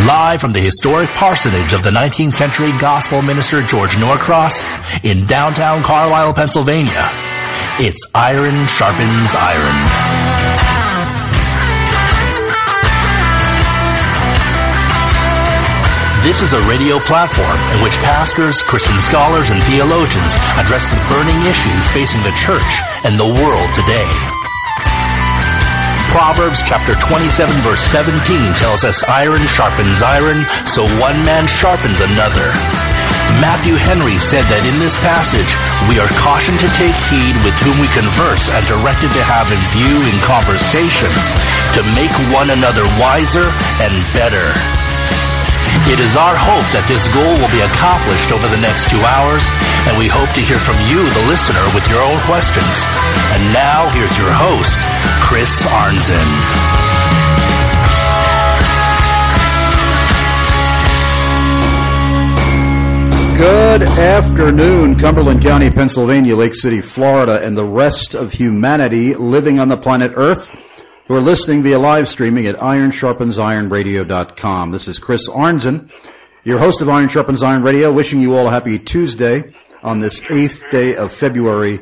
Live from the historic parsonage of the 19th century gospel minister George Norcross in downtown Carlisle, Pennsylvania, it's Iron Sharpens Iron. This is a radio platform in which pastors, Christian scholars, and theologians address the burning issues facing the church and the world today. Proverbs chapter 27 verse 17 tells us iron sharpens iron, so one man sharpens another. Matthew Henry said that in this passage, we are cautioned to take heed with whom we converse and directed to have in view in conversation to make one another wiser and better. It is our hope that this goal will be accomplished over the next 2 hours, and we hope to hear from you, the listener, with your own questions. And now, here's your host, Chris Arnzen. Good afternoon, Cumberland County, Pennsylvania, Lake City, Florida, and the rest of humanity living on the planet Earth who are listening via live streaming at IronSharpensIronRadio.com. This is Chris Arnzen, your host of Iron Sharpens Iron Radio, wishing you all a happy Tuesday on this 8th day of February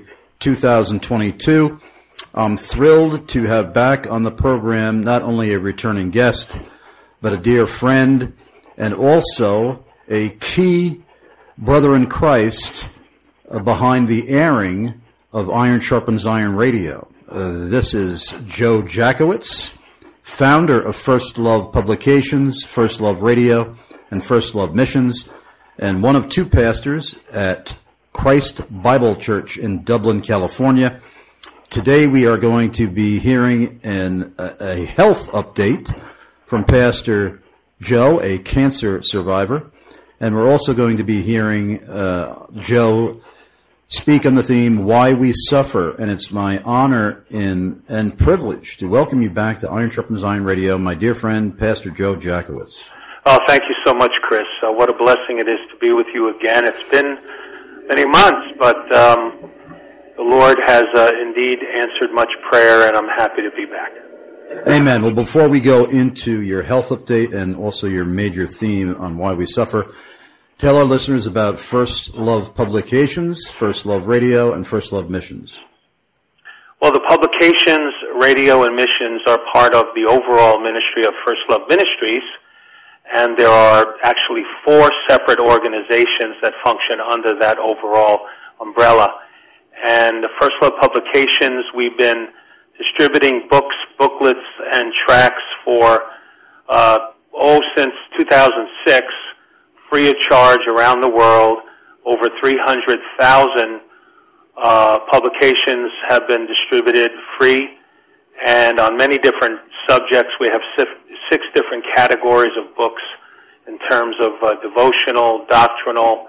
2022. I'm thrilled to have back on the program not only a returning guest, but a dear friend and also a key brother in Christ behind the airing of Iron Sharpens Iron Radio. This is Joe Jackowitz, founder of First Love Publications, First Love Radio, and First Love Missions, and one of two pastors at Christ Bible Church in Dublin, California. Today we are going to be hearing a health update from Pastor Joe, a cancer survivor, and we're also going to be hearing Joe speak on the theme, Why We Suffer, and it's my honor and privilege to welcome you back to Iron Sharpens Iron Radio, my dear friend, Pastor Joe Jackowitz. Oh, thank you so much, Chris. What a blessing it is to be with you again. It's been many months, but the Lord has indeed answered much prayer, and I'm happy to be back. Amen. Well, before we go into your health update and also your major theme on Why We Suffer, tell our listeners about First Love Publications, First Love Radio, and First Love Missions. Well, the publications, radio, and missions are part of the overall ministry of First Love Ministries, and there are actually 4 separate organizations that function under that overall umbrella. And the First Love Publications, we've been distributing books, booklets, and tracts for, since 2006, free of charge around the world. Over 300,000 publications have been distributed free, and on many different subjects. We have 6 different categories of books in terms of devotional, doctrinal,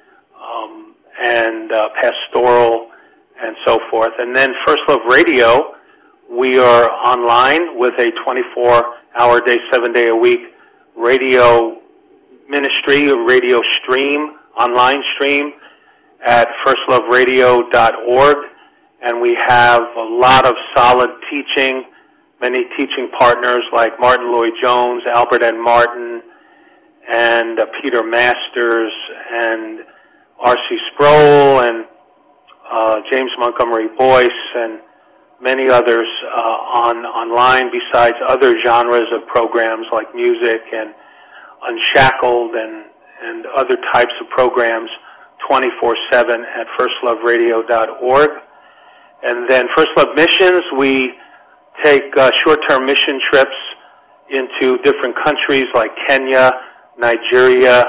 and pastoral, and so forth. And then First Love Radio, we are online with a 24-hour day, 7-day-a-week radio ministry, a radio stream, online stream at firstloveradio.org, and we have a lot of solid teaching, many teaching partners like Martin Lloyd-Jones, Albert N. Martin, and Peter Masters, and R.C. Sproul, and James Montgomery Boyce, and many others online, besides other genres of programs like music and Unshackled and other types of programs 24/7 at firstloveradio.org. And then First Love Missions, we take short-term mission trips into different countries like Kenya, Nigeria,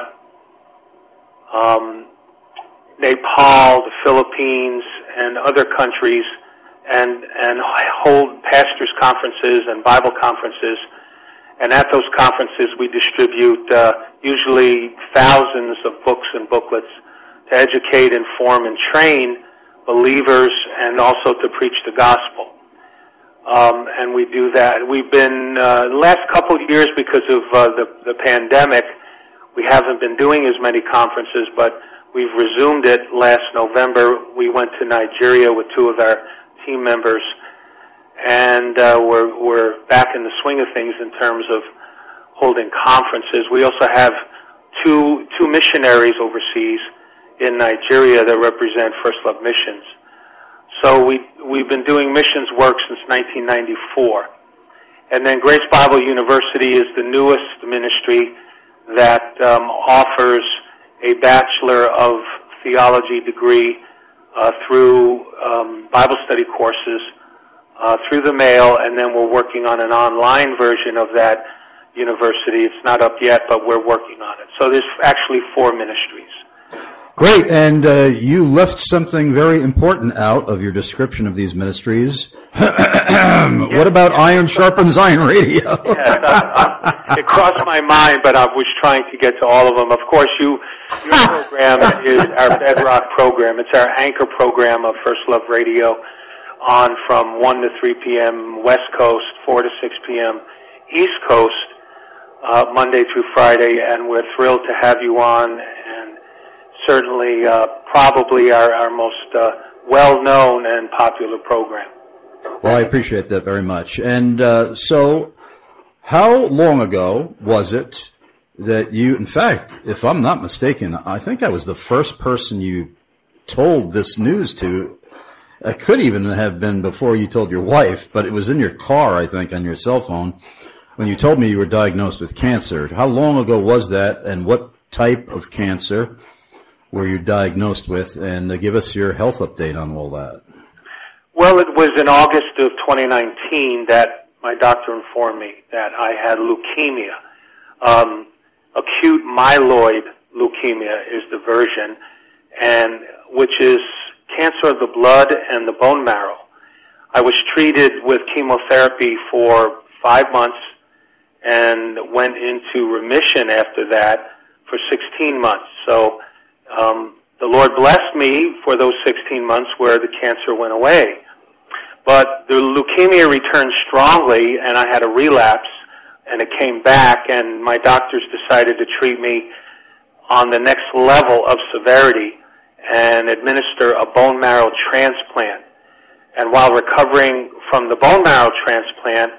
Nepal, the Philippines, and other countries, and hold pastors' conferences and Bible conferences. And at those conferences, we distribute usually thousands of books and booklets to educate, inform, and train believers, and also to preach the gospel. And we do that. We've been, the last couple of years, because of the pandemic, we haven't been doing as many conferences, but we've resumed it last November. We went to Nigeria with 2 of our team members, and we're back in the swing of things in terms of holding conferences. We also have two missionaries overseas in Nigeria that represent First Love Missions. So we've been doing missions work since 1994. And then Grace Bible University is the newest ministry that offers a Bachelor of Theology degree through Bible study courses through the mail, and then we're working on an online version of that university. It's not up yet, but we're working on it. So there's actually 4 ministries. Great, and you left something very important out of your description of these ministries. What about Iron Sharpens Iron Radio? Yes, it crossed my mind, but I was trying to get to all of them. Of course, your program is our bedrock program. It's our anchor program of First Love Radio, on from 1 to 3 p.m. West Coast, 4 to 6 p.m. East Coast, Monday through Friday, and we're thrilled to have you on, and certainly probably our most well-known and popular program. Well, I appreciate that very much. And so how long ago was it that you, in fact, if I'm not mistaken, I think I was the first person you told this news to. It could even have been before you told your wife, but it was in your car, I think, on your cell phone, when you told me you were diagnosed with cancer. How long ago was that, and what type of cancer were you diagnosed with? And give us your health update on all that. Well, it was in August of 2019 that my doctor informed me that I had leukemia. Acute myeloid leukemia is the version, and which is cancer of the blood and the bone marrow. I was treated with chemotherapy for 5 months and went into remission after that for 16 months. So the Lord blessed me for those 16 months where the cancer went away. But the leukemia returned strongly, and I had a relapse, and it came back, and my doctors decided to treat me on the next level of severity and administer a bone marrow transplant. And while recovering from the bone marrow transplant,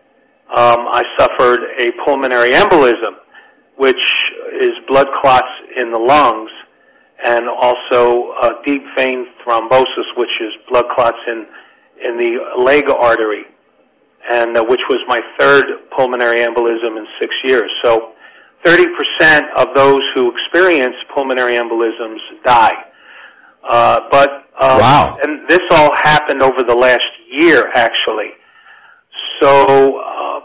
I suffered a pulmonary embolism, which is blood clots in the lungs, and also deep vein thrombosis, which is blood clots in the leg artery, and which was my third pulmonary embolism in 6 years. So 30% of those who experience pulmonary embolisms die. Wow. And this all happened over the last year, actually. So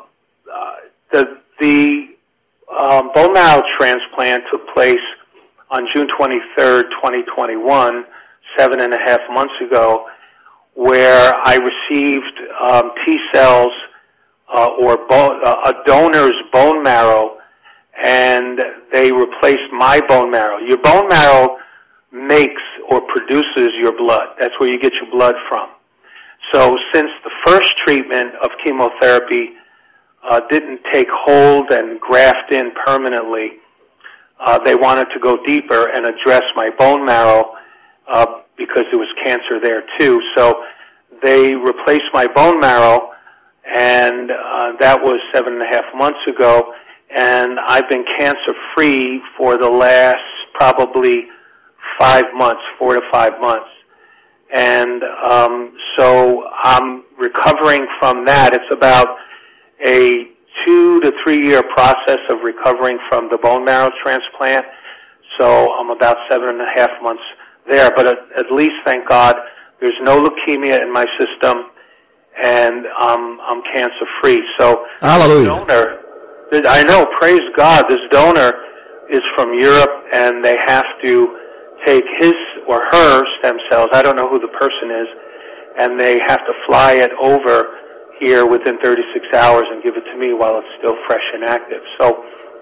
the bone marrow transplant took place on June 23rd, 2021, 7.5 months ago, where I received T cells or a donor's bone marrow, and they replaced my bone marrow. Your bone marrow makes or produces your blood. That's where you get your blood from. So since the first treatment of chemotherapy didn't take hold and graft in permanently, they wanted to go deeper and address my bone marrow because there was cancer there too. So they replaced my bone marrow, and that was 7.5 months ago, and I've been cancer-free for the last probably 5 months, 4 to 5 months. And so I'm recovering from that. It's about a 2 to 3 year process of recovering from the bone marrow transplant. So I'm about 7.5 months there. But at least, thank God, there's no leukemia in my system, and I'm cancer-free. So hallelujah. This donor, I know, praise God, this donor is from Europe, and they have to take his or her stem cells, I don't know who the person is, and they have to fly it over here within 36 hours and give it to me while it's still fresh and active. So,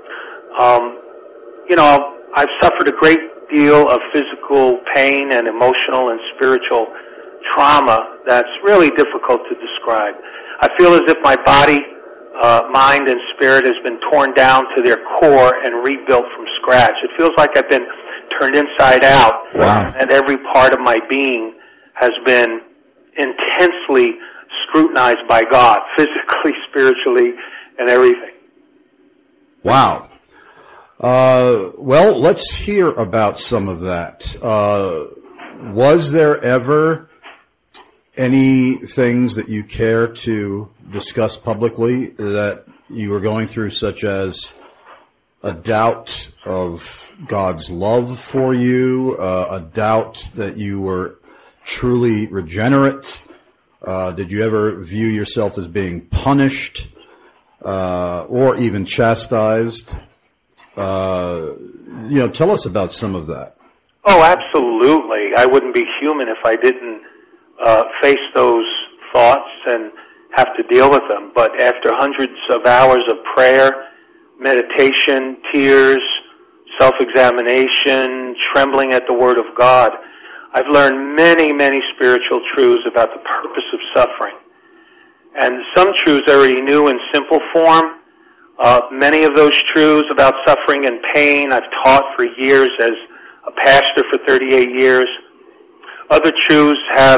I've suffered a great deal of physical pain and emotional and spiritual trauma that's really difficult to describe. I feel as if my body, mind, and spirit has been torn down to their core and rebuilt from scratch. It feels like I've been turned inside out, wow, and every part of my being has been intensely scrutinized by God, physically, spiritually, and everything. Wow. Well, let's hear about some of that. Was there ever any things that you care to discuss publicly that you were going through, such as a doubt of God's love for you, a doubt that you were truly regenerate? Did you ever view yourself as being punished or even chastised? Tell us about some of that. Oh, absolutely. I wouldn't be human if I didn't face those thoughts and have to deal with them. But after hundreds of hours of prayer, meditation, tears, self-examination, trembling at the Word of God, I've learned many, many spiritual truths about the purpose of suffering. And some truths I already knew in simple form. Many of those truths about suffering and pain I've taught for years as a pastor for 38 years. Other truths have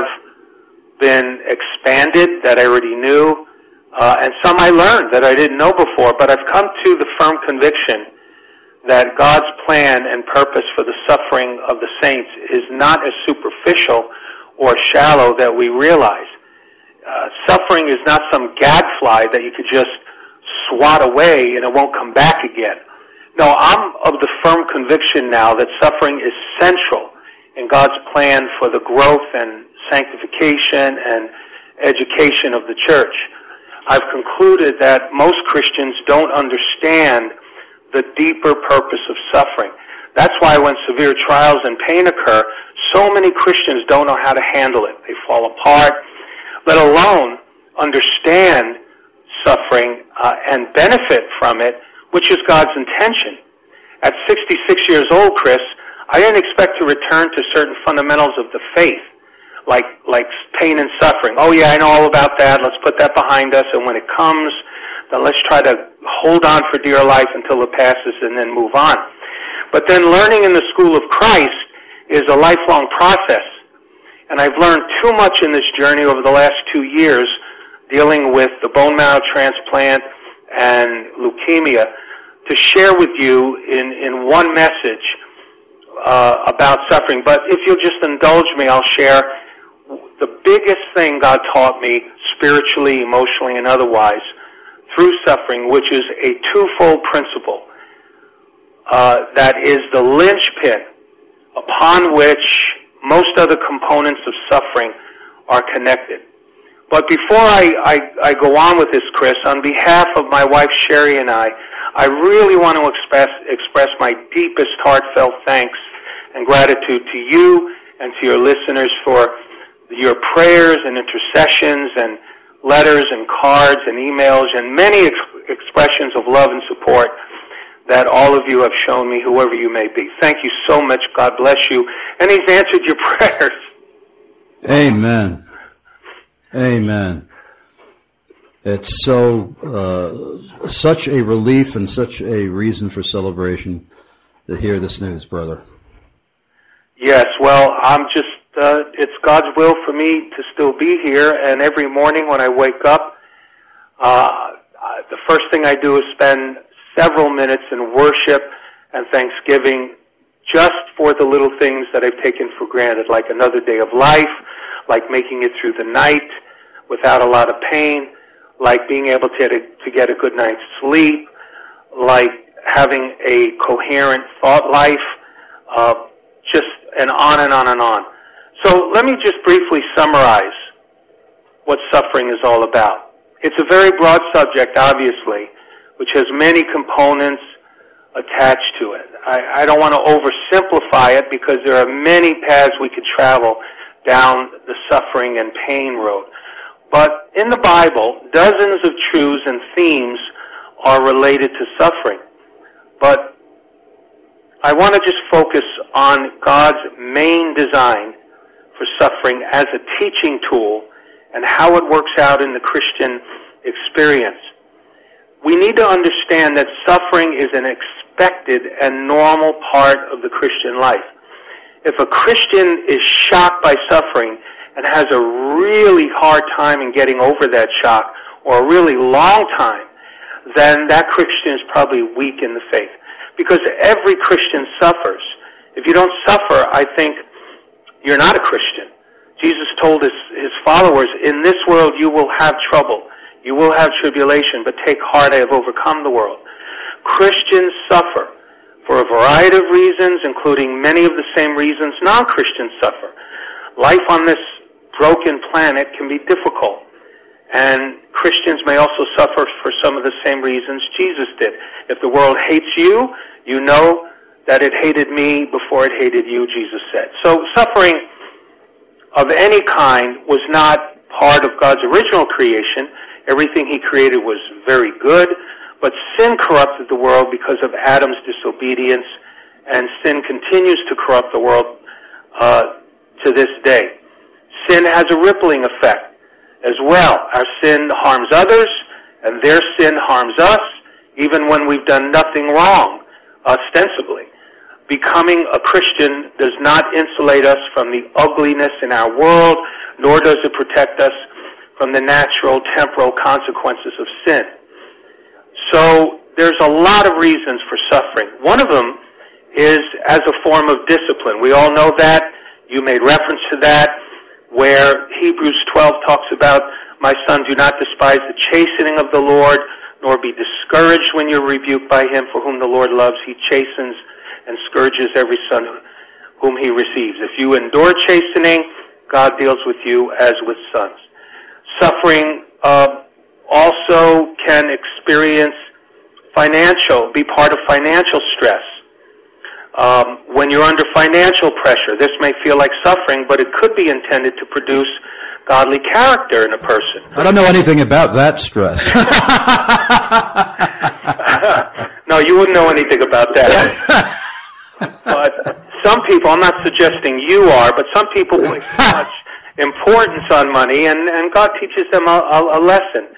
been expanded that I already knew, and some I learned that I didn't know before. But I've come to the firm conviction that God's plan and purpose for the suffering of the saints is not as superficial or shallow that we realize. Suffering is not some gadfly that you could just swat away and it won't come back again. No, I'm of the firm conviction now that suffering is central in God's plan for the growth and sanctification and education of the church. I've concluded that most Christians don't understand the deeper purpose of suffering. That's why when severe trials and pain occur, so many Christians don't know how to handle it. They fall apart, let alone understand suffering and benefit from it, which is God's intention. At 66 years old, Chris, I didn't expect to return to certain fundamentals of the faith, like pain and suffering. Oh yeah, I know all about that. Let's put that behind us, and when it comes, then let's try to hold on for dear life until it passes and then move on. But then learning in the school of Christ is a lifelong process. And I've learned too much in this journey over the last 2 years dealing with the bone marrow transplant and leukemia to share with you in one message about suffering. But if you'll just indulge me, I'll share the biggest thing God taught me spiritually, emotionally, and otherwise through suffering, which is a twofold principle that is the linchpin upon which most other components of suffering are connected. But before I go on with this, Chris, on behalf of my wife Sherry and I really want to express my deepest heartfelt thanks and gratitude to you and to your listeners for your prayers and intercessions and letters and cards and emails and many expressions of love and support that all of you have shown me, whoever you may be. Thank you so much. God bless you. And He's answered your prayers. Amen. Amen. It's such a relief and such a reason for celebration to hear this news, brother. Yes, well, I'm just, it's God's will for me to still be here, and every morning when I wake up, the first thing I do is spend several minutes in worship and thanksgiving just for the little things that I've taken for granted, like another day of life, like making it through the night without a lot of pain, like being able to get a good night's sleep, like having a coherent thought life, just and on and on and on. So let me just briefly summarize what suffering is all about. It's a very broad subject, obviously, which has many components attached to it. I don't want to oversimplify it because there are many paths we could travel down the suffering and pain road. But in the Bible, dozens of truths and themes are related to suffering. But I want to just focus on God's main design for suffering as a teaching tool and how it works out in the Christian experience. We need to understand that suffering is an expected and normal part of the Christian life. If a Christian is shocked by suffering and has a really hard time in getting over that shock, or a really long time, then that Christian is probably weak in the faith. Because every Christian suffers. If you don't suffer, I think you're not a Christian. Jesus told his followers, in this world you will have trouble. You will have tribulation, but take heart, I have overcome the world. Christians suffer for a variety of reasons, including many of the same reasons non-Christians suffer. Life on this broken planet can be difficult, and Christians may also suffer for some of the same reasons Jesus did. If the world hates you, you know that it hated me before it hated you, Jesus said. So suffering of any kind was not part of God's original creation. Everything he created was very good, but sin corrupted the world because of Adam's disobedience, and sin continues to corrupt the world to this day. Sin has a rippling effect as well. Our sin harms others, and their sin harms us, even when we've done nothing wrong, ostensibly. Becoming a Christian does not insulate us from the ugliness in our world, nor does it protect us from the natural, temporal consequences of sin. So there's a lot of reasons for suffering. One of them is as a form of discipline. We all know that. You made reference to that, where Hebrews 12 talks about, my son, do not despise the chastening of the Lord, nor be discouraged when you're rebuked by him, for whom the Lord loves. He chastens and scourges every son whom he receives. If you endure chastening, God deals with you as with sons. Suffering also can be part of financial stress. When you're under financial pressure, this may feel like suffering, but it could be intended to produce godly character in a person. I don't know anything about that stress. No, you wouldn't know anything about that. But some people, I'm not suggesting you are, but some people place so much importance on money, and God teaches them a lesson.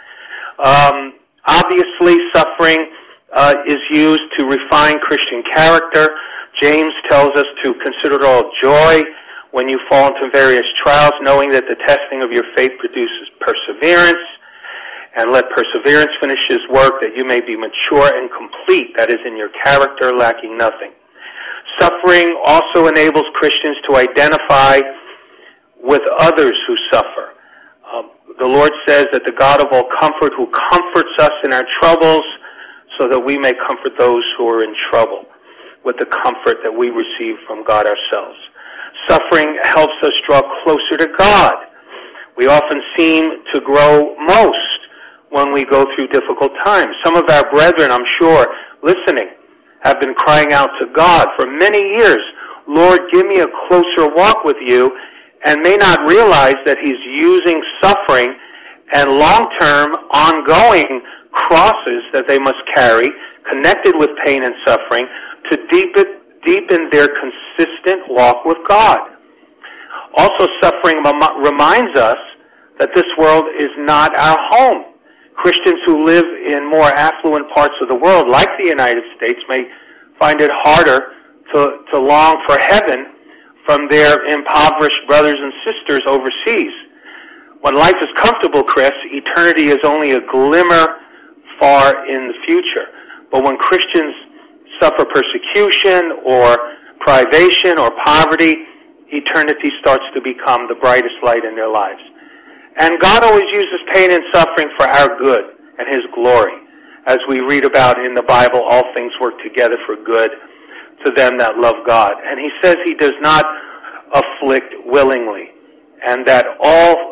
Obviously, suffering is used to refine Christian character. James tells us to consider it all joy when you fall into various trials, knowing that the testing of your faith produces perseverance. And let perseverance finish his work, that you may be mature and complete, that is, in your character, lacking nothing. Suffering also enables Christians to identify with others who suffer. The Lord says that the God of all comfort, who comforts us in our troubles, so that we may comfort those who are in trouble with the comfort that we receive from God ourselves. Suffering helps us draw closer to God. We often seem to grow most when we go through difficult times. Some of our brethren, I'm sure, listening, have been crying out to God for many years, Lord, give me a closer walk with you, and may not realize that he's using suffering and long-term, ongoing crosses that they must carry, connected with pain and suffering, to deepen their consistent walk with God. Also, suffering reminds us that this world is not our home. Christians who live in more affluent parts of the world, like the United States, may find it harder to long for heaven from their impoverished brothers and sisters overseas. When life is comfortable, Chris, eternity is only a glimmer far in the future. But when Christians suffer persecution or privation or poverty, eternity starts to become the brightest light in their lives. And God always uses pain and suffering for our good and his glory. As we read about in the Bible, all things work together for good to them that love God. And he says he does not afflict willingly, and that all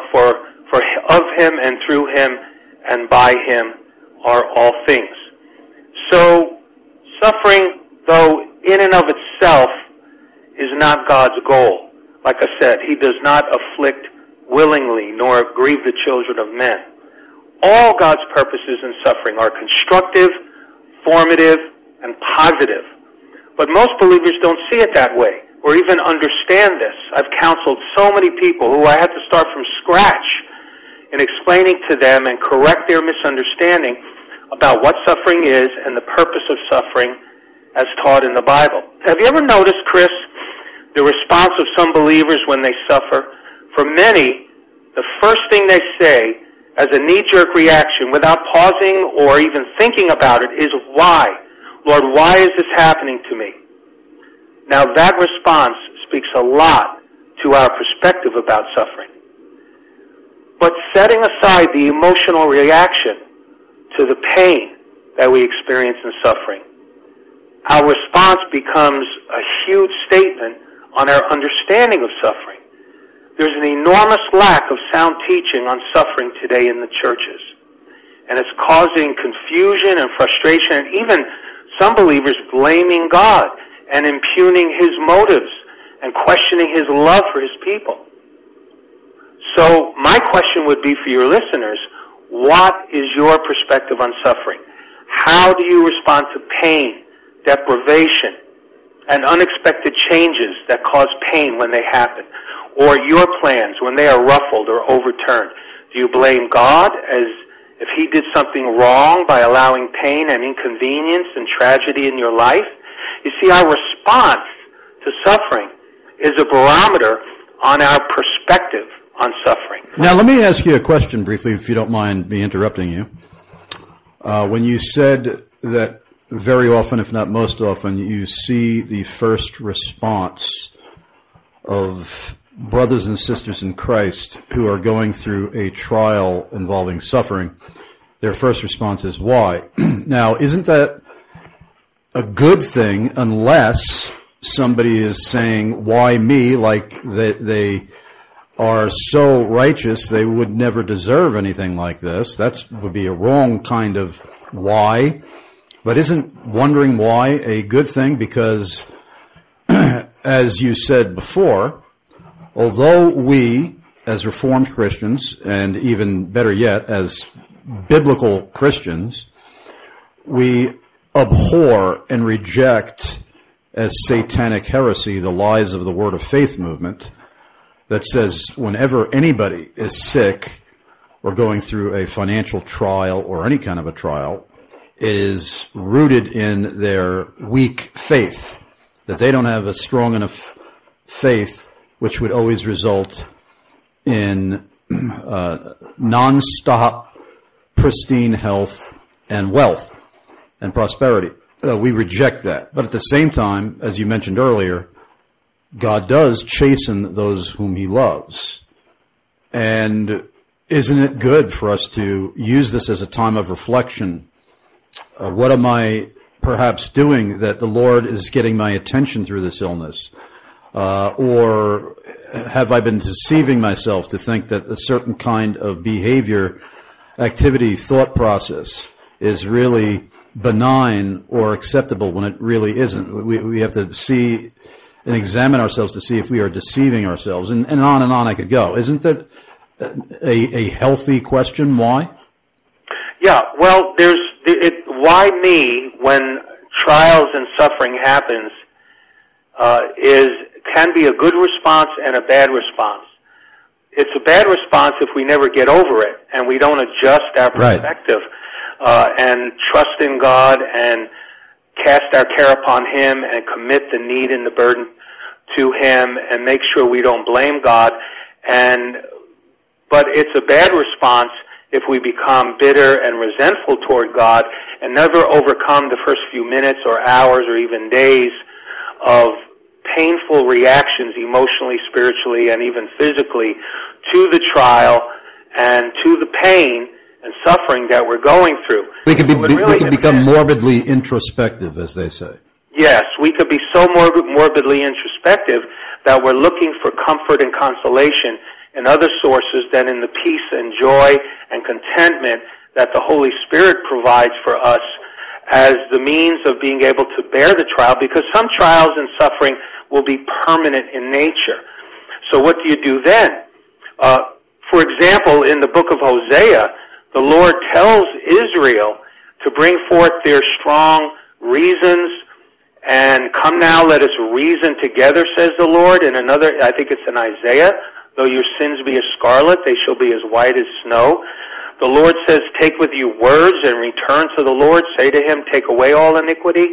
of him and through him and by him are all things. So suffering, though in and of itself, is not God's goal. Like I said, he does not afflict willingly nor grieve the children of men. All God's purposes in suffering are constructive, formative, and positive. But most believers don't see it that way or even understand this. I've counseled so many people who I had to start from scratch in explaining to them and correct their misunderstanding about what suffering is and the purpose of suffering as taught in the Bible. Have you ever noticed, Chris, the response of some believers when they suffer? For many, the first thing they say as a knee-jerk reaction without pausing or even thinking about it is why. Lord, why is this happening to me? Now that response speaks a lot to our perspective about suffering. But setting aside the emotional reaction to the pain that we experience in suffering, our response becomes a huge statement on our understanding of suffering. There's an enormous lack of sound teaching on suffering today in the churches. And it's causing confusion and frustration, and even some believers blaming God and impugning His motives and questioning His love for His people. So my question would be for your listeners, what is your perspective on suffering? How do you respond to pain, deprivation, and unexpected changes that cause pain when they happen? Or your plans when they are ruffled or overturned? Do you blame God as if He did something wrong by allowing pain and inconvenience and tragedy in your life? You see, our response to suffering is a barometer on our perspective on suffering. Now, let me ask you a question briefly, if you don't mind me interrupting you. When you said that very often, if not most often, you see the first response of brothers and sisters in Christ who are going through a trial involving suffering, their first response is, why? Now, isn't that a good thing unless somebody is saying, why me, like they are so righteous they would never deserve anything like this? That would be a wrong kind of why. But isn't wondering why a good thing? Because, as you said before, although we, as Reformed Christians, and even better yet, as biblical Christians, we abhor and reject as satanic heresy the lies of the Word of Faith movement that says whenever anybody is sick or going through a financial trial or any kind of a trial, it is rooted in their weak faith, that they don't have a strong enough faith which would always result in non-stop, pristine health and wealth and prosperity. We reject that. But at the same time, as you mentioned earlier, God does chasten those whom He loves. And isn't it good for us to use this as a time of reflection? What am I perhaps doing that the Lord is getting my attention through this illness? Or have I been deceiving myself to think that a certain kind of behavior, activity, thought process is really benign or acceptable when it really isn't? We have to see and examine ourselves to see if we are deceiving ourselves. And on I could go. Isn't that a healthy question? Why? Yeah, well, why me when trials and suffering happens can be a good response and a bad response. It's a bad response if we never get over it and we don't adjust our perspective and trust in God and cast our care upon Him and commit the need and the burden to Him and make sure we don't blame God. But it's a bad response if we become bitter and resentful toward God and never overcome the first few minutes or hours or even days of painful reactions emotionally, spiritually, and even physically to the trial and to the pain and suffering that we're going through. We could become morbidly introspective, as they say. Yes, we could be so morbidly introspective that we're looking for comfort and consolation in other sources than in the peace and joy and contentment that the Holy Spirit provides for us as the means of being able to bear the trial, because some trials and suffering will be permanent in nature. So what do you do then? For example, in the book of Hosea, the Lord tells Israel to bring forth their strong reasons and come now, let us reason together, says the Lord. In another, I think it's in Isaiah, though your sins be as scarlet, they shall be as white as snow. The Lord says, take with you words and return to the Lord. Say to Him, take away all iniquity.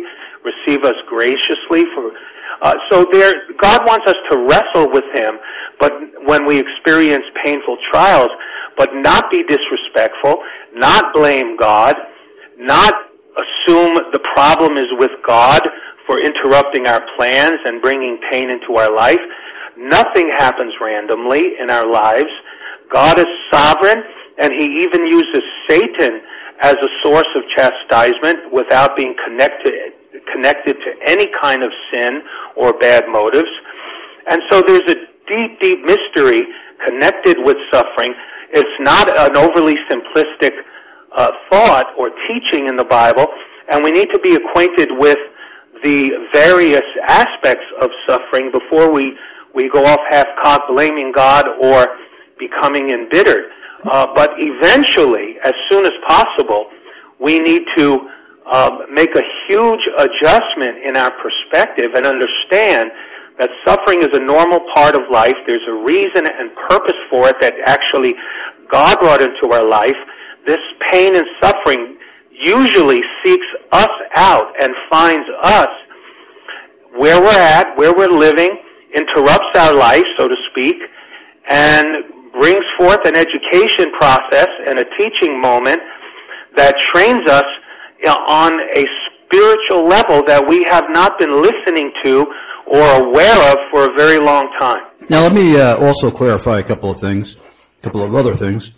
receive us graciously. God wants us to wrestle with Him, but when we experience painful trials, but not be disrespectful, not blame God, not assume the problem is with God for interrupting our plans and bringing pain into our life. Nothing happens randomly in our lives. God is sovereign, and He even uses Satan as a source of chastisement without being connected to any kind of sin or bad motives. And so there's a deep, deep mystery connected with suffering. It's not an overly simplistic thought or teaching in the Bible, and we need to be acquainted with the various aspects of suffering before we go off half-cocked blaming God or becoming embittered. But eventually, as soon as possible, we need to make a huge adjustment in our perspective and understand that suffering is a normal part of life. There's a reason and purpose for it that actually God brought into our life. This pain and suffering usually seeks us out and finds us where we're at, where we're living, interrupts our life, so to speak, and brings forth an education process and a teaching moment that trains us on a spiritual level that we have not been listening to or aware of for a very long time. Now, let me also clarify a couple of other things.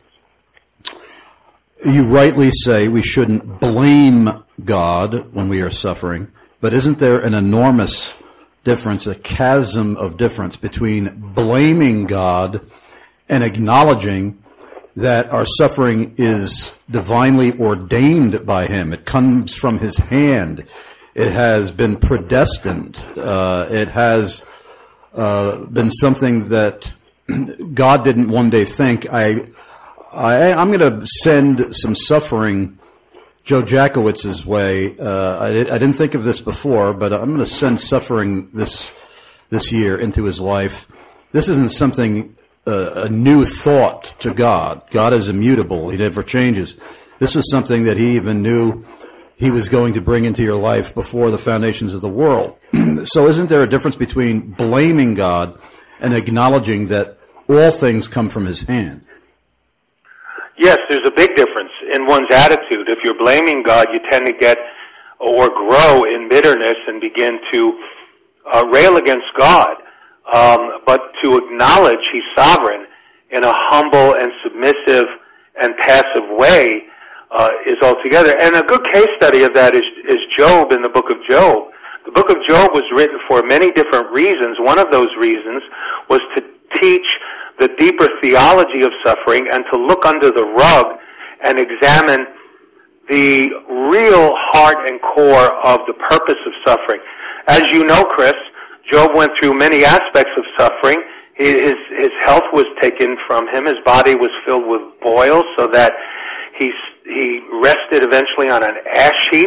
You rightly say we shouldn't blame God when we are suffering, but isn't there an enormous difference, a chasm of difference between blaming God and acknowledging that our suffering is divinely ordained by Him? It comes from His hand. It has been predestined. It has been something that God didn't one day think, I'm going to send some suffering Joe Jackowitz's way. I didn't think of this before, but I'm going to send suffering this year into his life. This isn't something, a new thought to God. God is immutable. He never changes. This was something that He even knew He was going to bring into your life before the foundations of the world. So isn't there a difference between blaming God and acknowledging that all things come from His hand? Yes, there's a big difference in one's attitude. If you're blaming God, you tend to get or grow in bitterness and begin to rail against God. But to acknowledge He's sovereign in a humble and submissive and passive way is altogether. And a good case study of that is Job in the book of Job. The book of Job was written for many different reasons. One of those reasons was to teach the deeper theology of suffering and to look under the rug and examine the real heart and core of the purpose of suffering. As you know, Chris, Job went through many aspects of suffering. His health was taken from him. His body was filled with boils so that he rested eventually on an ash heap.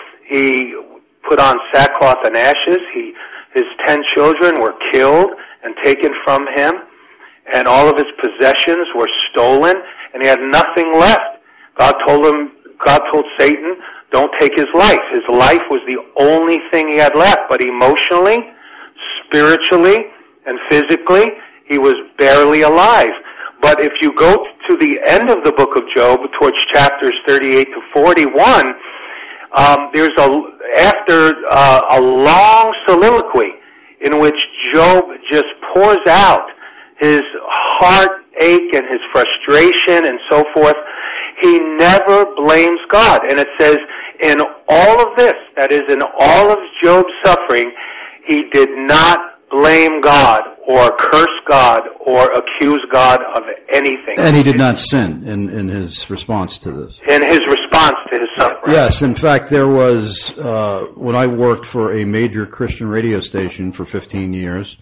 He put on sackcloth and ashes. His 10 children were killed and taken from him, and all of his possessions were stolen, and he had nothing left. God told Satan, don't take his life. His life was the only thing he had left, but emotionally, spiritually, and physically, he was barely alive. But if you go to the end of the book of Job, towards chapters 38 to 41, there's after a long soliloquy in which Job just pours out his heartache and his frustration and so forth. He never blames God. And it says, in all of this, that is, in all of Job's suffering, he did not blame God or curse God or accuse God of anything. And he did not sin in his response to this. In his response to his suffering. Yes, in fact, there was, when I worked for a major Christian radio station for 15 years,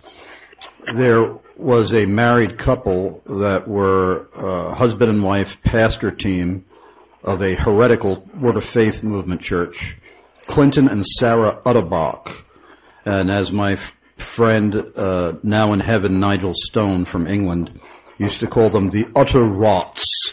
there was a married couple that were husband and wife pastor team of a heretical Word of Faith movement church, Clinton and Sarah Utterbach. And as my friend, now in heaven, Nigel Stone from England, used to call them the utter rots.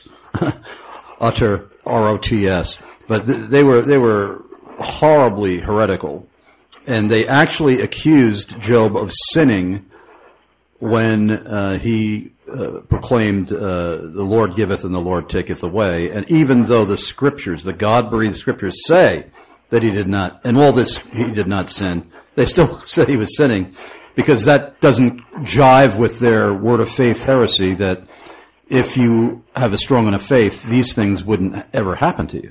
Utter, R-O-T-S. But they were horribly heretical. And they actually accused Job of sinning when he proclaimed, the Lord giveth and the Lord taketh away. And even though the scriptures, the God-breathed scriptures say that he did not, and all this, he did not sin, they still said he was sinning, because that doesn't jive with their word of faith heresy that if you have a strong enough faith, these things wouldn't ever happen to you.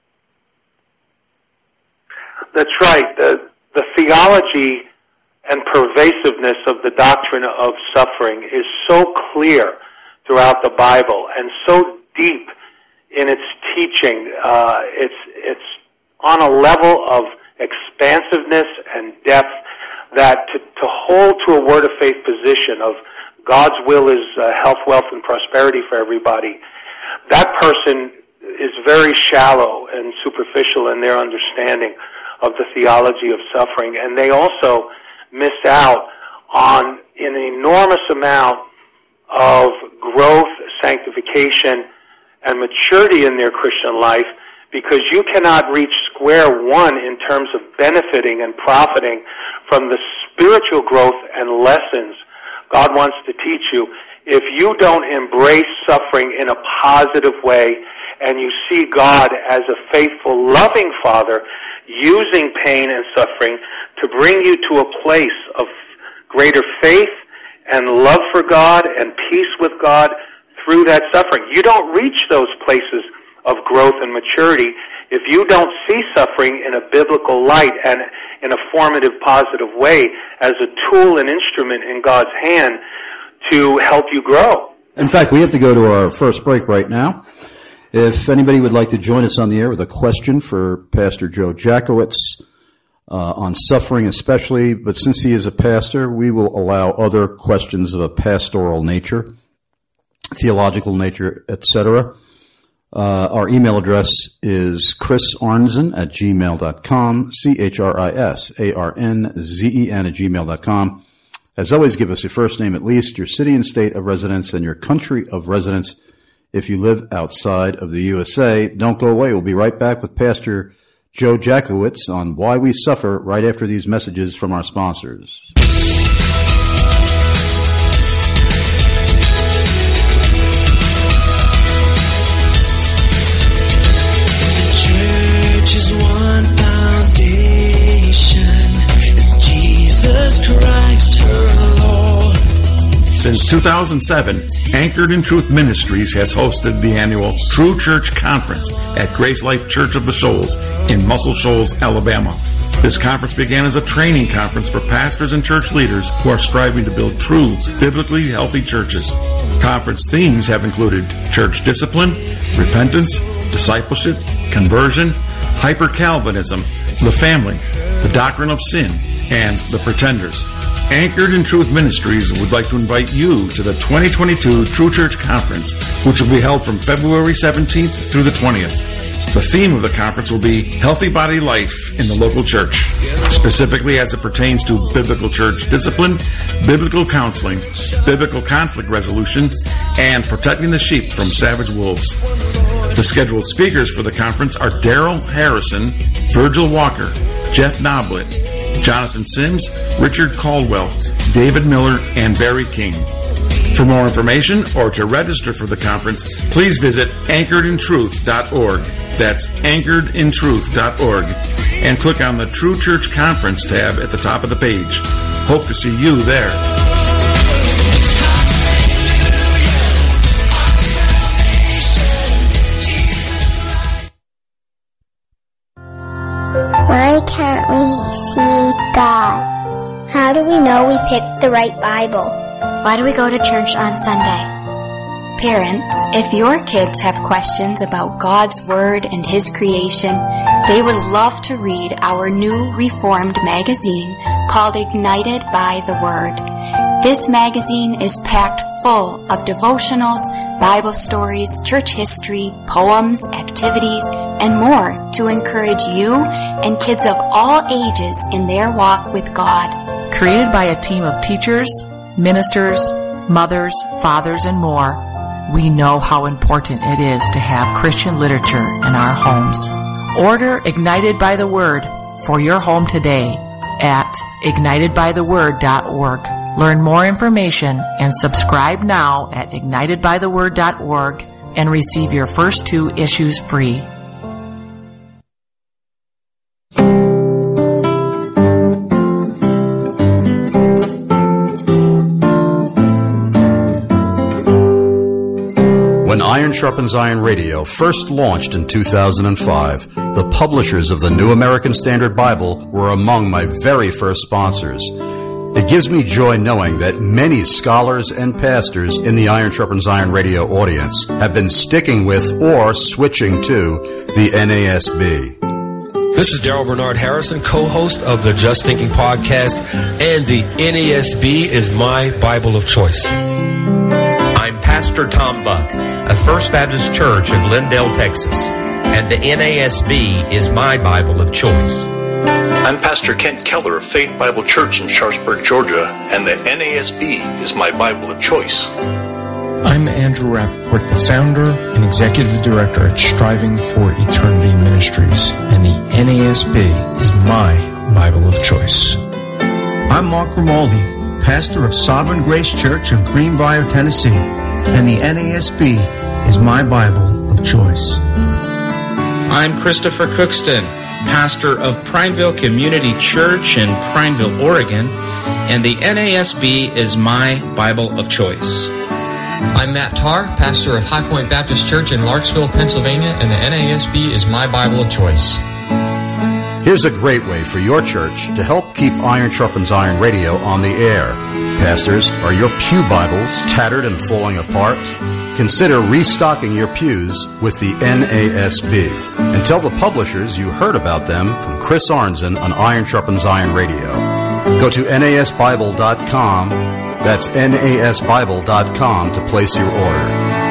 That's right. The theology and pervasiveness of the doctrine of suffering is so clear throughout the Bible and so deep in its teaching. It's on a level of expansiveness and depth that to hold to a word of faith position of God's will is health, wealth, and prosperity for everybody, that person is very shallow and superficial in their understanding of the theology of suffering. And they also miss out on an enormous amount of growth, sanctification, and maturity in their Christian life, because you cannot reach square one in terms of benefiting and profiting from the spiritual growth and lessons God wants to teach you if you don't embrace suffering in a positive way and you see God as a faithful, loving Father using pain and suffering to bring you to a place of greater faith and love for God and peace with God through that suffering. You don't reach those places of growth and maturity if you don't see suffering in a biblical light and in a formative, positive way as a tool and instrument in God's hand to help you grow. In fact, we have to go to our first break right now. If anybody would like to join us on the air with a question for Pastor Joe Jackowitz on suffering especially, but since he is a pastor, we will allow other questions of a pastoral nature, theological nature, etc. Our email address is chrisarnzen@gmail.com, CHRISARNZEN@gmail.com. As always, give us your first name at least, your city and state of residence, and your country of residence. If you live outside of the USA, don't go away. We'll be right back with Pastor Joe Jackowitz on why we suffer right after these messages from our sponsors. Christ her Lord. Since 2007, Anchored in Truth Ministries has hosted the annual True Church Conference at Grace Life Church of the Shoals in Muscle Shoals, Alabama. This conference began as a training conference for pastors and church leaders who are striving to build true, biblically healthy churches. Conference themes have included church discipline, repentance, discipleship, conversion, hyper-Calvinism, the family, the doctrine of sin, and the pretenders. Anchored in Truth Ministries would like to invite you to the 2022 True Church Conference, which will be held from February 17th through the 20th. The theme of the conference will be Healthy Body Life in the Local Church, specifically as it pertains to biblical church discipline, biblical counseling, biblical conflict resolution, and protecting the sheep from savage wolves. The scheduled speakers for the conference are Daryl Harrison, Virgil Walker, Jeff Noblet, Jonathan Sims, Richard Caldwell, David Miller, and Barry King. For more information or to register for the conference, please visit anchoredintruth.org. That's anchoredintruth.org. And click on the True Church Conference tab at the top of the page. Hope to see you there. Why can't we see God? How do we know we picked the right Bible? Why do we go to church on Sunday? Parents, if your kids have questions about God's Word and His creation, they would love to read our new Reformed magazine called Ignited by the Word. This magazine is packed full of devotionals, Bible stories, church history, poems, activities, and more to encourage you and kids of all ages in their walk with God. Created by a team of teachers, ministers, mothers, fathers, and more, we know how important it is to have Christian literature in our homes. Order Ignited by the Word for your home today at ignitedbytheword.org. Learn more information and subscribe now at ignitedbytheword.org and receive your first 2 issues free. When Iron Sharpens Iron Radio first launched in 2005, the publishers of the New American Standard Bible were among my very first sponsors. It gives me joy knowing that many scholars and pastors in the Iron Sharpens Iron Radio audience have been sticking with or switching to the NASB. This is Daryl Bernard Harrison, co-host of the Just Thinking podcast, and the NASB is my Bible of choice. I'm Pastor Tom Buck of First Baptist Church of Lindale, Texas, and the NASB is my Bible of choice. I'm Pastor Kent Keller of Faith Bible Church in Sharpsburg, Georgia, and the NASB is my Bible of choice. I'm Andrew Rappaport, the founder and executive director at Striving for Eternity Ministries, and the NASB is my Bible of choice. I'm Mark Grimaldi, pastor of Sovereign Grace Church of Greenbrier, Tennessee, and the NASB is my Bible of choice. I'm Christopher Cookston, pastor of Prineville Community Church in Prineville, Oregon, and the NASB is my Bible of choice. I'm Matt Tarr, pastor of High Point Baptist Church in Larksville, Pennsylvania, and the NASB is my Bible of choice. Here's a great way for your church to help keep Iron Sharpens Iron Radio on the air. Pastors, are your pew Bibles tattered and falling apart? Consider restocking your pews with the NASB. And tell the publishers you heard about them from Chris Arnzen on Iron Sharpens Iron Radio. Go to nasbible.com, that's nasbible.com, to place your order.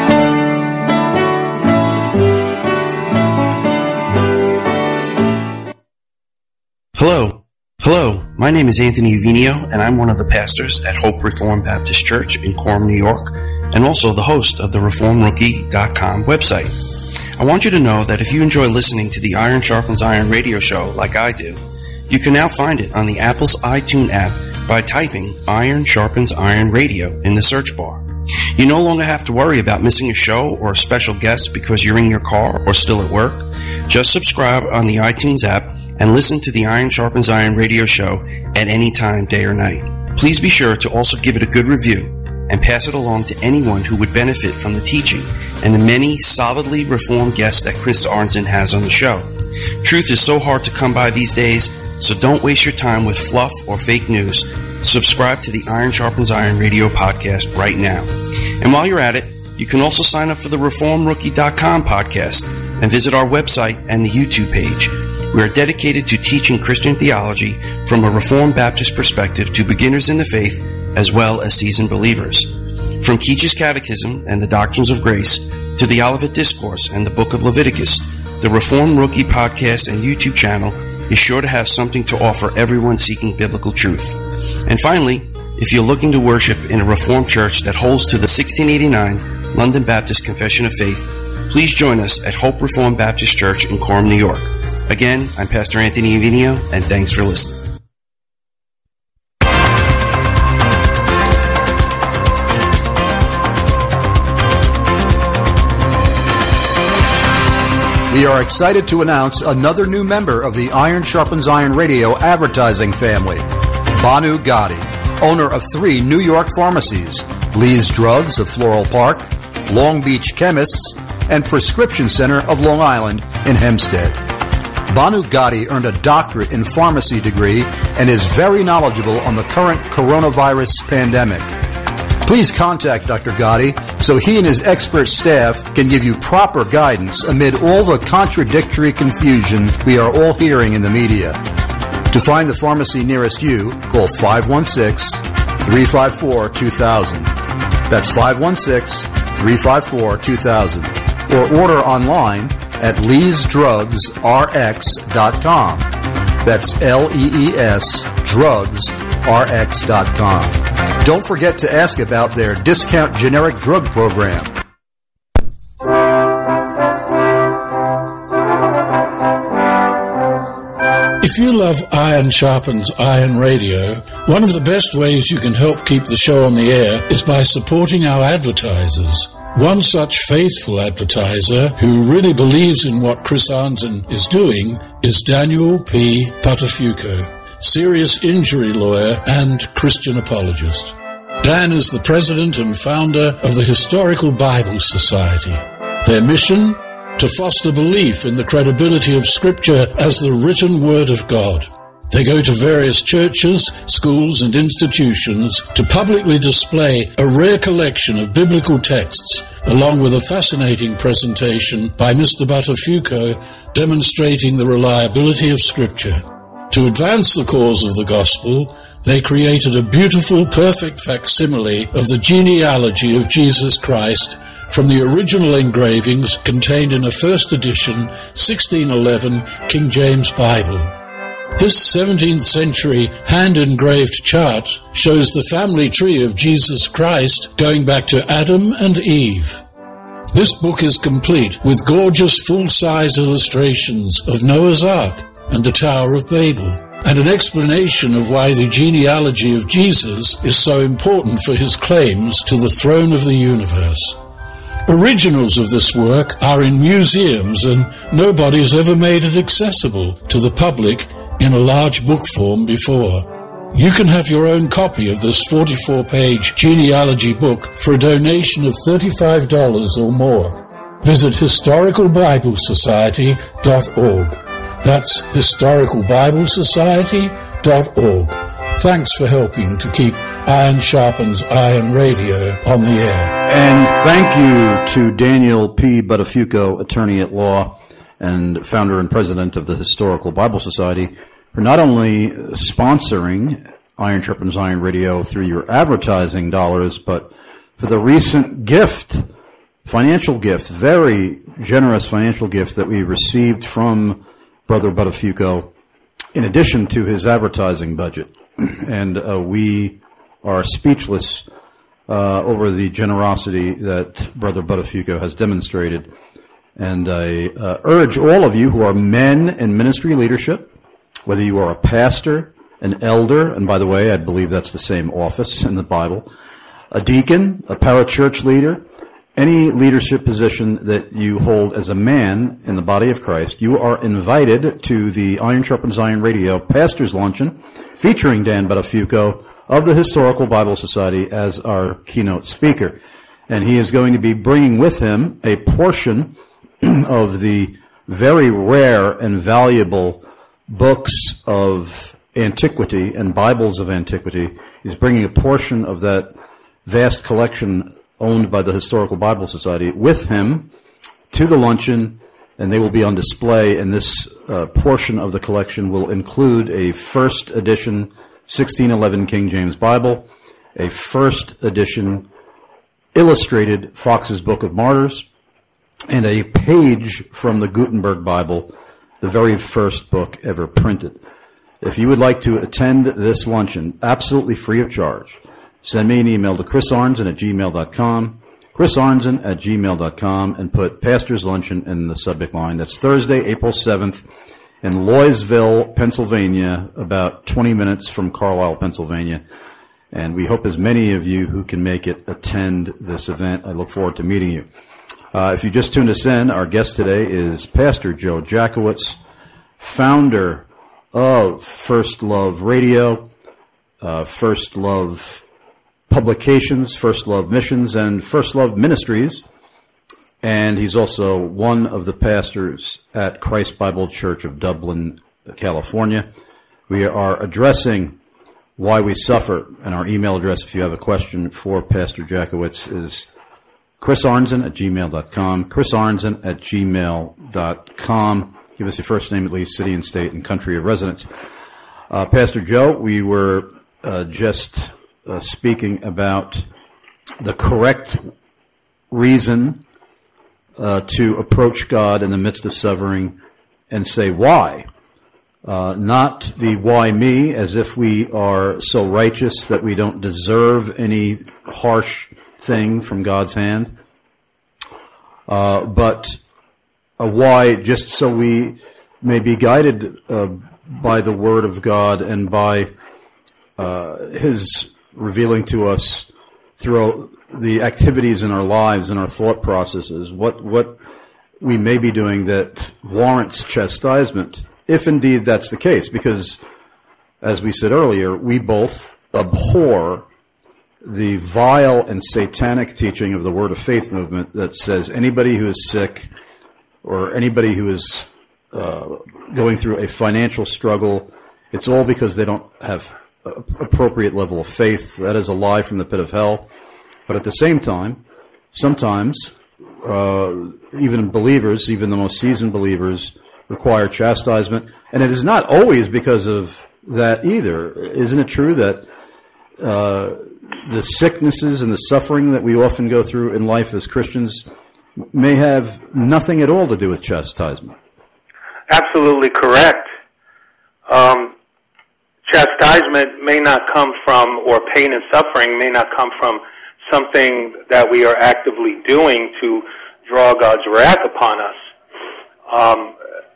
Hello, my name is Anthony Uvinio, and I'm one of the pastors at Hope Reformed Baptist Church in Coram, New York, and also the host of the ReformRookie.com website. I want you to know that if you enjoy listening to the Iron Sharpens Iron radio show like I do, you can now find it on the Apple's iTunes app by typing Iron Sharpens Iron Radio in the search bar. You no longer have to worry about missing a show or a special guest because you're in your car or still at work. Just subscribe on the iTunes app and listen to the Iron Sharpens Iron radio show at any time, day or night. Please be sure to also give it a good review and pass it along to anyone who would benefit from the teaching and the many solidly reformed guests that Chris Arnzen has on the show. Truth is so hard to come by these days, so don't waste your time with fluff or fake news. Subscribe to the Iron Sharpens Iron radio podcast right now. And while you're at it, you can also sign up for the ReformRookie.com podcast and visit our website and the YouTube page. We are dedicated to teaching Christian theology from a Reformed Baptist perspective to beginners in the faith as well as seasoned believers. From Keach's Catechism and the Doctrines of Grace to the Olivet Discourse and the Book of Leviticus, the Reformed Rookie podcast and YouTube channel is sure to have something to offer everyone seeking biblical truth. And finally, if you're looking to worship in a Reformed church that holds to the 1689 London Baptist Confession of Faith, please join us at Hope Reformed Baptist Church in Coram, New York. Again, I'm Pastor Anthony Uvinio, and thanks for listening. We are excited to announce another new member of the Iron Sharpens Iron Radio advertising family, Banu Gotti, owner of 3 New York pharmacies, Lee's Drugs of Floral Park, Long Beach Chemists, and Prescription Center of Long Island in Hempstead. Banu Gotti earned a doctorate in pharmacy degree and is very knowledgeable on the current coronavirus pandemic. Please contact Dr. Gotti so he and his expert staff can give you proper guidance amid all the contradictory confusion we are all hearing in the media. To find the pharmacy nearest you, call 516-354-2000. That's 516-354-2000. Or order online at leesdrugsrx.com. That's LEES drugsrx.com. Don't forget to ask about their discount generic drug program. If you love Iron Sharpens Iron Radio, one of the best ways you can help keep the show on the air is by supporting our advertisers. One such faithful advertiser who really believes in what Chris Arnzen is doing is Daniel P. Buttafuoco, serious injury lawyer and Christian apologist. Dan is the president and founder of the Historical Bible Society. Their mission? To foster belief in the credibility of Scripture as the written Word of God. They go to various churches, schools, and institutions to publicly display a rare collection of biblical texts, along with a fascinating presentation by Mr. Buttafuoco demonstrating the reliability of Scripture. To advance the cause of the gospel, they created a beautiful, perfect facsimile of the genealogy of Jesus Christ from the original engravings contained in a first edition 1611 King James Bible. This 17th century hand-engraved chart shows the family tree of Jesus Christ going back to Adam and Eve. This book is complete with gorgeous full-size illustrations of Noah's Ark and the Tower of Babel, and an explanation of why the genealogy of Jesus is so important for his claims to the throne of the universe. Originals of this work are in museums, and nobody has ever made it accessible to the public in a large book form before. You can have your own copy of this 44-page genealogy book for a donation of $35 or more. Visit historicalbiblesociety.org. That's historicalbiblesociety.org. Thanks for helping to keep Iron Sharpens Iron Radio on the air. And thank you to Daniel P. Buttafuoco, attorney at law and founder and president of the Historical Bible Society, for not only sponsoring Iron Sharpens Iron Radio through your advertising dollars, but for the recent gift, financial gift, very generous financial gift that we received from Brother Buttafuoco, in addition to his advertising budget. And we are speechless over the generosity that Brother Buttafuoco has demonstrated. And I urge all of you who are men in ministry leadership, whether you are a pastor, an elder, and by the way, I believe that's the same office in the Bible, a deacon, a parachurch leader, any leadership position that you hold as a man in the body of Christ, you are invited to the Iron Sharpens Iron Radio Pastors Luncheon featuring Dan Buttafuoco of the Historical Bible Society as our keynote speaker. And he is going to be bringing with him a portion of the very rare and valuable books of antiquity and Bibles of antiquity. He's bringing a portion of that vast collection owned by the Historical Bible Society with him to the luncheon, and they will be on display, and this portion of the collection will include a first edition 1611 King James Bible, a first edition illustrated Fox's Book of Martyrs, and a page from the Gutenberg Bible, the very first book ever printed. If you would like to attend this luncheon, absolutely free of charge, send me an email to chrisarnzen@gmail.com, chrisarnzen@gmail.com, and put Pastor's Luncheon in the subject line. That's Thursday, April 7th in Loysville, Pennsylvania, about 20 minutes from Carlisle, Pennsylvania. And we hope as many of you who can make it attend this event. I look forward to meeting you. If you just tuned us in, our guest today is Pastor Joe Jackowitz, founder of First Love Radio, First Love Publications, First Love Missions, and First Love Ministries. And he's also one of the pastors at Christ Bible Church of Dublin, California. We are addressing why we suffer, and our email address, if you have a question for Pastor Jackowitz, is chrisarnzen@gmail.com, chrisarnzen@gmail.com. Give us your first name, at least, city and state, and country of residence. Pastor Joe, we were just speaking about the correct reason to approach God in the midst of suffering and say why. Not the why me, as if we are so righteous that we don't deserve any harsh thing from God's hand, but a why just so we may be guided by the Word of God and by His revealing to us through the activities in our lives and our thought processes, what we may be doing that warrants chastisement, if indeed that's the case. Because, as we said earlier, we both abhor the vile and satanic teaching of the Word of Faith movement that says anybody who is sick or anybody who is going through a financial struggle, it's all because they don't have appropriate level of faith. That is a lie from the pit of hell. But at the same time, sometimes even believers, even the most seasoned believers, require chastisement. And it is not always because of that either. Isn't it true that the sicknesses and the suffering that we often go through in life as Christians may have nothing at all to do with chastisement? Absolutely correct. Chastisement may not come from, or pain and suffering may not come from something that we are actively doing to draw God's wrath upon us.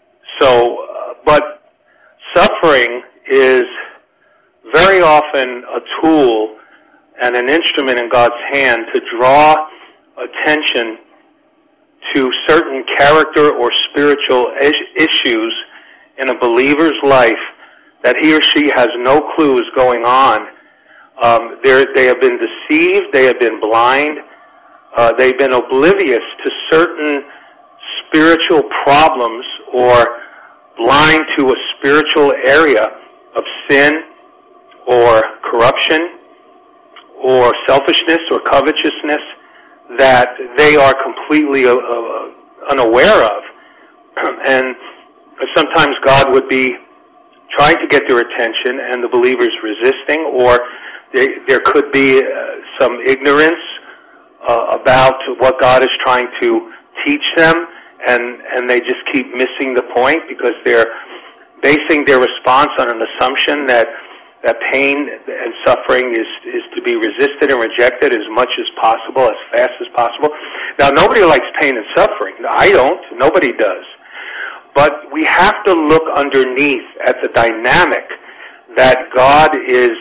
But suffering is very often a tool and an instrument in God's hand to draw attention to certain character or spiritual issues in a believer's life that he or she has no clue is going on. They have been deceived, they have been blind, they've been oblivious to certain spiritual problems or blind to a spiritual area of sin or corruption or selfishness or covetousness that they are completely unaware of. And sometimes God would be trying to get their attention and the believers resisting, or there could be some ignorance about what God is trying to teach them, and they just keep missing the point because they're basing their response on an assumption that pain and suffering is to be resisted and rejected as much as possible, as fast as possible. Now, nobody likes pain and suffering. I don't. Nobody does. But we have to look underneath at the dynamic that God is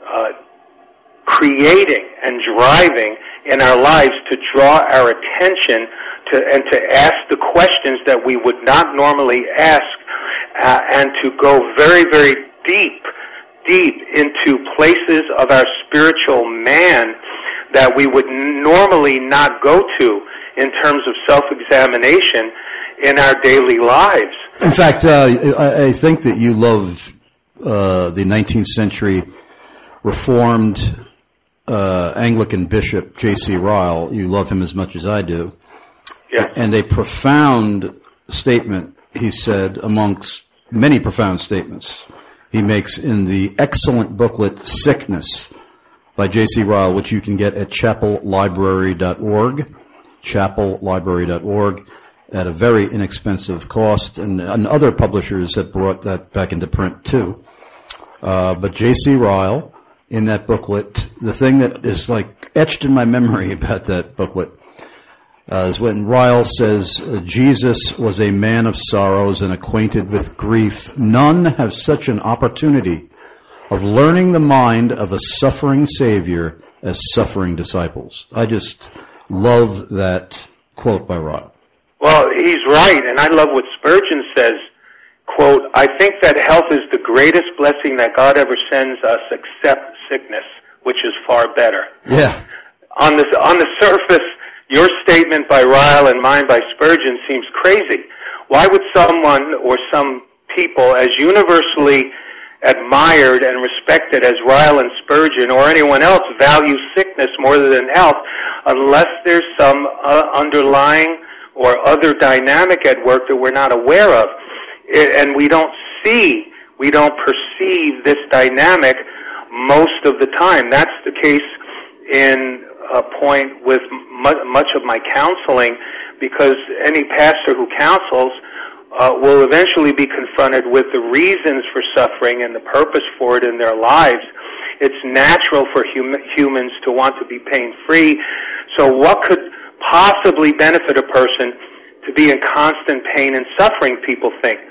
creating and driving in our lives to draw our attention and to ask the questions that we would not normally ask, and to go very, very deep into places of our spiritual man that we would normally not go to in terms of self-examination in our daily lives. In fact, I think that you love the 19th century Reformed Anglican Bishop J.C. Ryle. You love him as much as I do. Yes. And a profound statement, he said, amongst many profound statements he makes in the excellent booklet Sickness by J.C. Ryle, which you can get at chapellibrary.org, chapellibrary.org, at a very inexpensive cost, and other publishers have brought that back into print too. But J.C. Ryle, in that booklet, the thing that is like etched in my memory about that booklet is when Ryle says, Jesus was a man of sorrows and acquainted with grief. None have such an opportunity of learning the mind of a suffering Savior as suffering disciples. I just love that quote by Ryle. Well, he's right, and I love what Spurgeon says, quote, I think that health is the greatest blessing that God ever sends us except sickness, which is far better. Yeah. On the surface, your statement by Ryle and mine by Spurgeon seems crazy. Why would someone or some people as universally admired and respected as Ryle and Spurgeon or anyone else value sickness more than health unless there's some underlying or other dynamic at work that we're not aware of? And we don't perceive this dynamic most of the time. That's the case in a point with much of my counseling, because any pastor who counsels will eventually be confronted with the reasons for suffering and the purpose for it in their lives. It's natural for humans to want to be pain-free. So what could possibly benefit a person to be in constant pain and suffering, people think?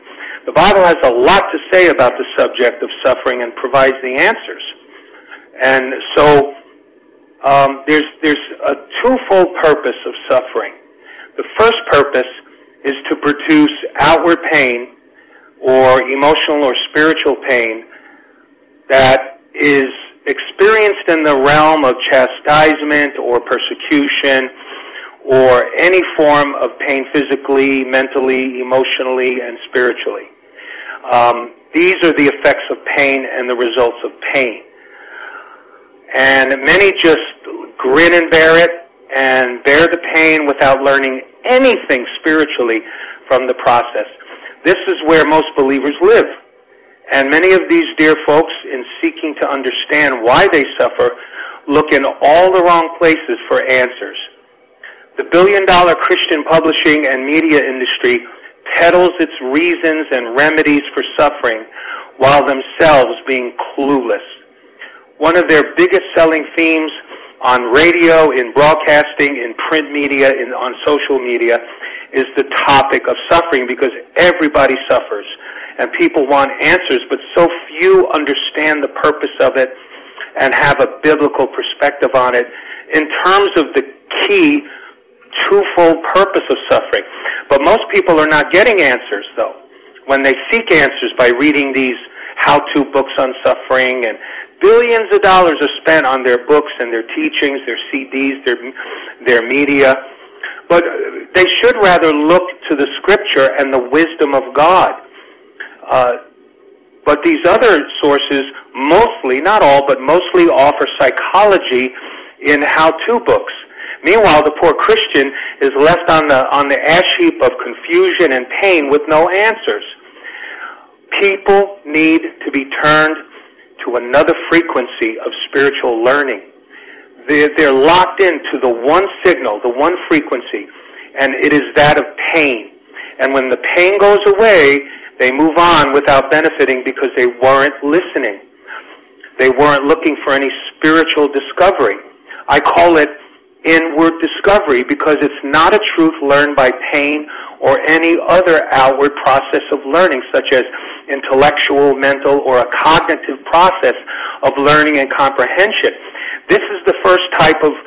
The Bible has a lot to say about the subject of suffering and provides the answers. And so there's a twofold purpose of suffering. The first purpose is to produce outward pain or emotional or spiritual pain that is experienced in the realm of chastisement or persecution or any form of pain physically, mentally, emotionally, and spiritually. These are the effects of pain and the results of pain. And many just grin and bear it and bear the pain without learning anything spiritually from the process. This is where most believers live. And many of these dear folks, in seeking to understand why they suffer, look in all the wrong places for answers. The billion-dollar Christian publishing and media industry peddles its reasons and remedies for suffering while themselves being clueless. One of their biggest selling themes on radio, in broadcasting, in print media, on social media, is the topic of suffering, because everybody suffers and people want answers, but so few understand the purpose of it and have a biblical perspective on it in terms of the key twofold purpose of suffering. But most people are not getting answers, though. When they seek answers by reading these how-to books on suffering, and billions of dollars are spent on their books and their teachings, their CDs, their media. But they should rather look to the Scripture and the wisdom of God. But these other sources mostly, not all, but mostly offer psychology in how-to books. Meanwhile, the poor Christian is left on the ash heap of confusion and pain with no answers. People need to be turned to another frequency of spiritual learning. They're locked into the one signal, the one frequency, and it is that of pain. And when the pain goes away, they move on without benefiting because they weren't listening. They weren't looking for any spiritual discovery. I call it inward discovery because it's not a truth learned by pain or any other outward process of learning, such as intellectual, mental, or a cognitive process of learning and comprehension. This is the first type of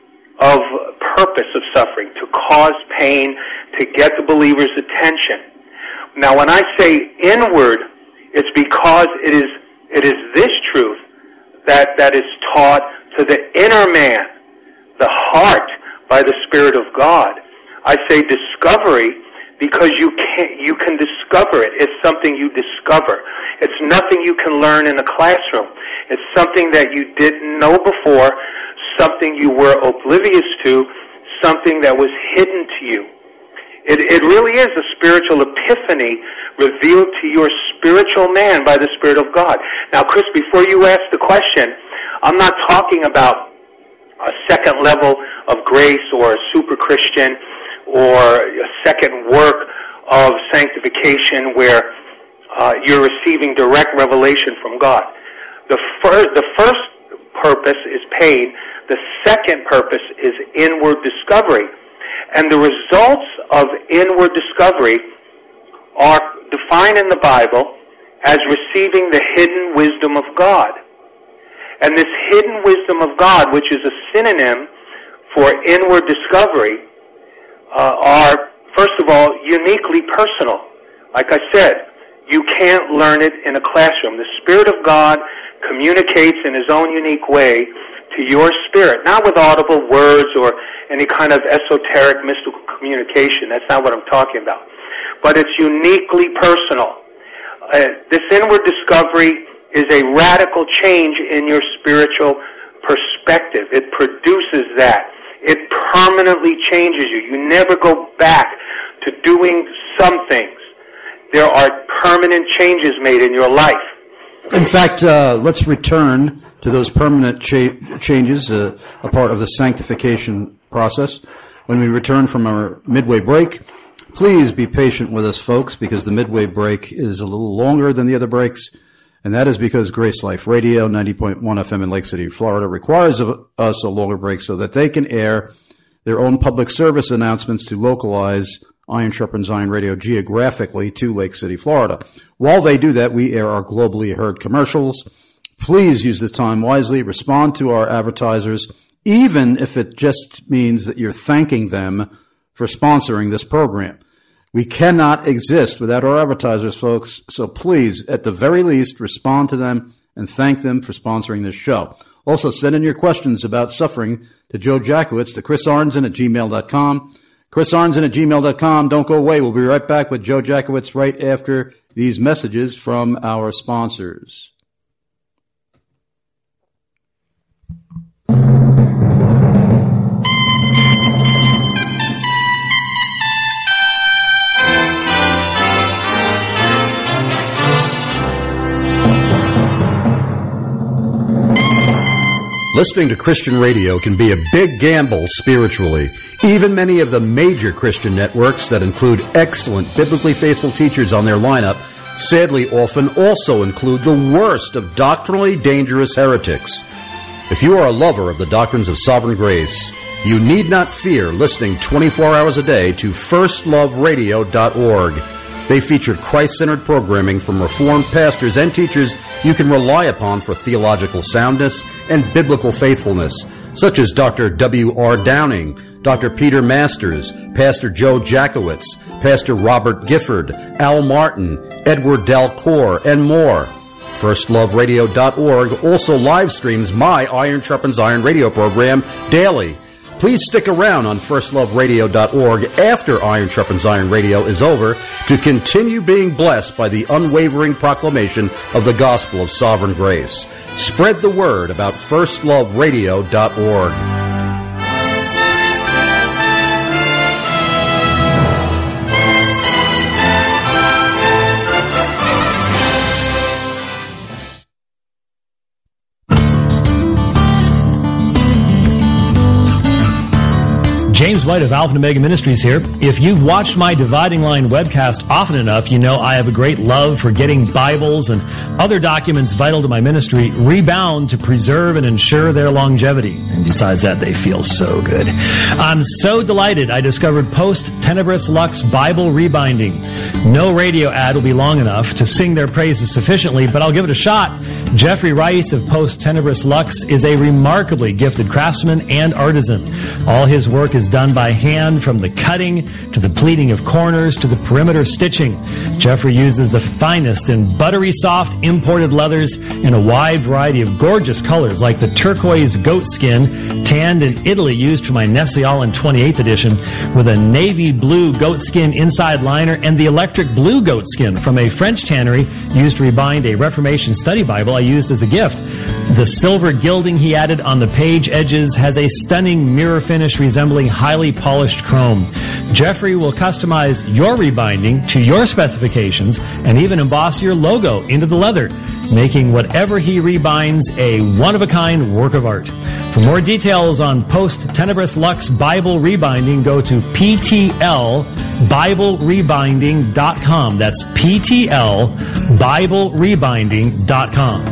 purpose of suffering, to cause pain, to get the believer's attention. Now, when I say inward, it's because it is this truth that is taught to the inner man, the heart, by the Spirit of God. I say discovery because you can discover it. It's something you discover. It's nothing you can learn in a classroom. It's something that you didn't know before, something you were oblivious to, something that was hidden to you. It really is a spiritual epiphany revealed to your spiritual man by the Spirit of God. Now, Chris, before you ask the question, I'm not talking about a second level of grace or a super Christian or a second work of sanctification where you're receiving direct revelation from God. The first purpose is pain. The second purpose is inward discovery. And the results of inward discovery are defined in the Bible as receiving the hidden wisdom of God. And this hidden wisdom of God, which is a synonym for inward discovery, are, first of all, uniquely personal. Like I said, you can't learn it in a classroom. The Spirit of God communicates in His own unique way to your spirit, not with audible words or any kind of esoteric mystical communication. That's not what I'm talking about. But it's uniquely personal. This inward discovery is a radical change in your spiritual perspective. It produces that. It permanently changes you. You never go back to doing some things. There are permanent changes made in your life. In fact, let's return to those permanent changes, a part of the sanctification process. When we return from our midway break, please be patient with us, folks, because the midway break is a little longer than the other breaks, and that is because Grace Life Radio, 90.1 FM in Lake City, Florida, requires of us a longer break so that they can air their own public service announcements to localize Iron Sharpens Iron Radio geographically to Lake City, Florida. While they do that, we air our globally heard commercials. Please use this time wisely. Respond to our advertisers, even if it just means that you're thanking them for sponsoring this program. We cannot exist without our advertisers, folks, so please, at the very least, respond to them and thank them for sponsoring this show. Also, send in your questions about suffering to Joe Jackowitz to chrisarnson@gmail.com. chrisarnson@gmail.com. Don't go away. We'll be right back with Joe Jackowitz right after these messages from our sponsors. Listening to Christian radio can be a big gamble spiritually. Even many of the major Christian networks that include excellent biblically faithful teachers on their lineup sadly often also include the worst of doctrinally dangerous heretics. If you are a lover of the doctrines of sovereign grace, you need not fear listening 24 hours a day to firstloveradio.org. They feature Christ-centered programming from Reformed pastors and teachers you can rely upon for theological soundness and biblical faithfulness, such as Dr. W.R. Downing, Dr. Peter Masters, Pastor Joe Jackowitz, Pastor Robert Gifford, Al Martin, Edward Dalcour, and more. FirstLoveRadio.org also live streams my Iron Sharpens Iron radio program daily. Please stick around on FirstLoveRadio.org after Iron Sharpens Iron Radio is over to continue being blessed by the unwavering proclamation of the gospel of sovereign grace. Spread the word about FirstLoveRadio.org. James White of Alpha and Omega Ministries here. If you've watched my Dividing Line webcast often enough, you know I have a great love for getting Bibles and other documents vital to my ministry rebound to preserve and ensure their longevity. And besides that, they feel so good. I'm so delighted I discovered Post Tenebris Lux Bible Rebinding. No radio ad will be long enough to sing their praises sufficiently, but I'll give it a shot. Jeffrey Rice of Post Tenebris Lux is a remarkably gifted craftsman and artisan. All his work is done by hand, from the cutting to the pleating of corners to the perimeter stitching. Jeffrey uses the finest and buttery soft imported leathers in a wide variety of gorgeous colors, like the turquoise goat skin tanned in Italy used for my Nestle Allen 28th edition, with a navy blue goat skin inside liner, and the electric blue goat skin from a French tannery used to rebind a Reformation study Bible I used as a gift. The silver gilding he added on the page edges has a stunning mirror finish resembling highly polished chrome. Jeffrey will customize your rebinding to your specifications and even emboss your logo into the leather, making whatever he rebinds a one-of-a-kind work of art. For more details on Post Tenebris Lux Bible Rebinding, go to PTLBibleRebinding.com. That's PTLBibleRebinding.com.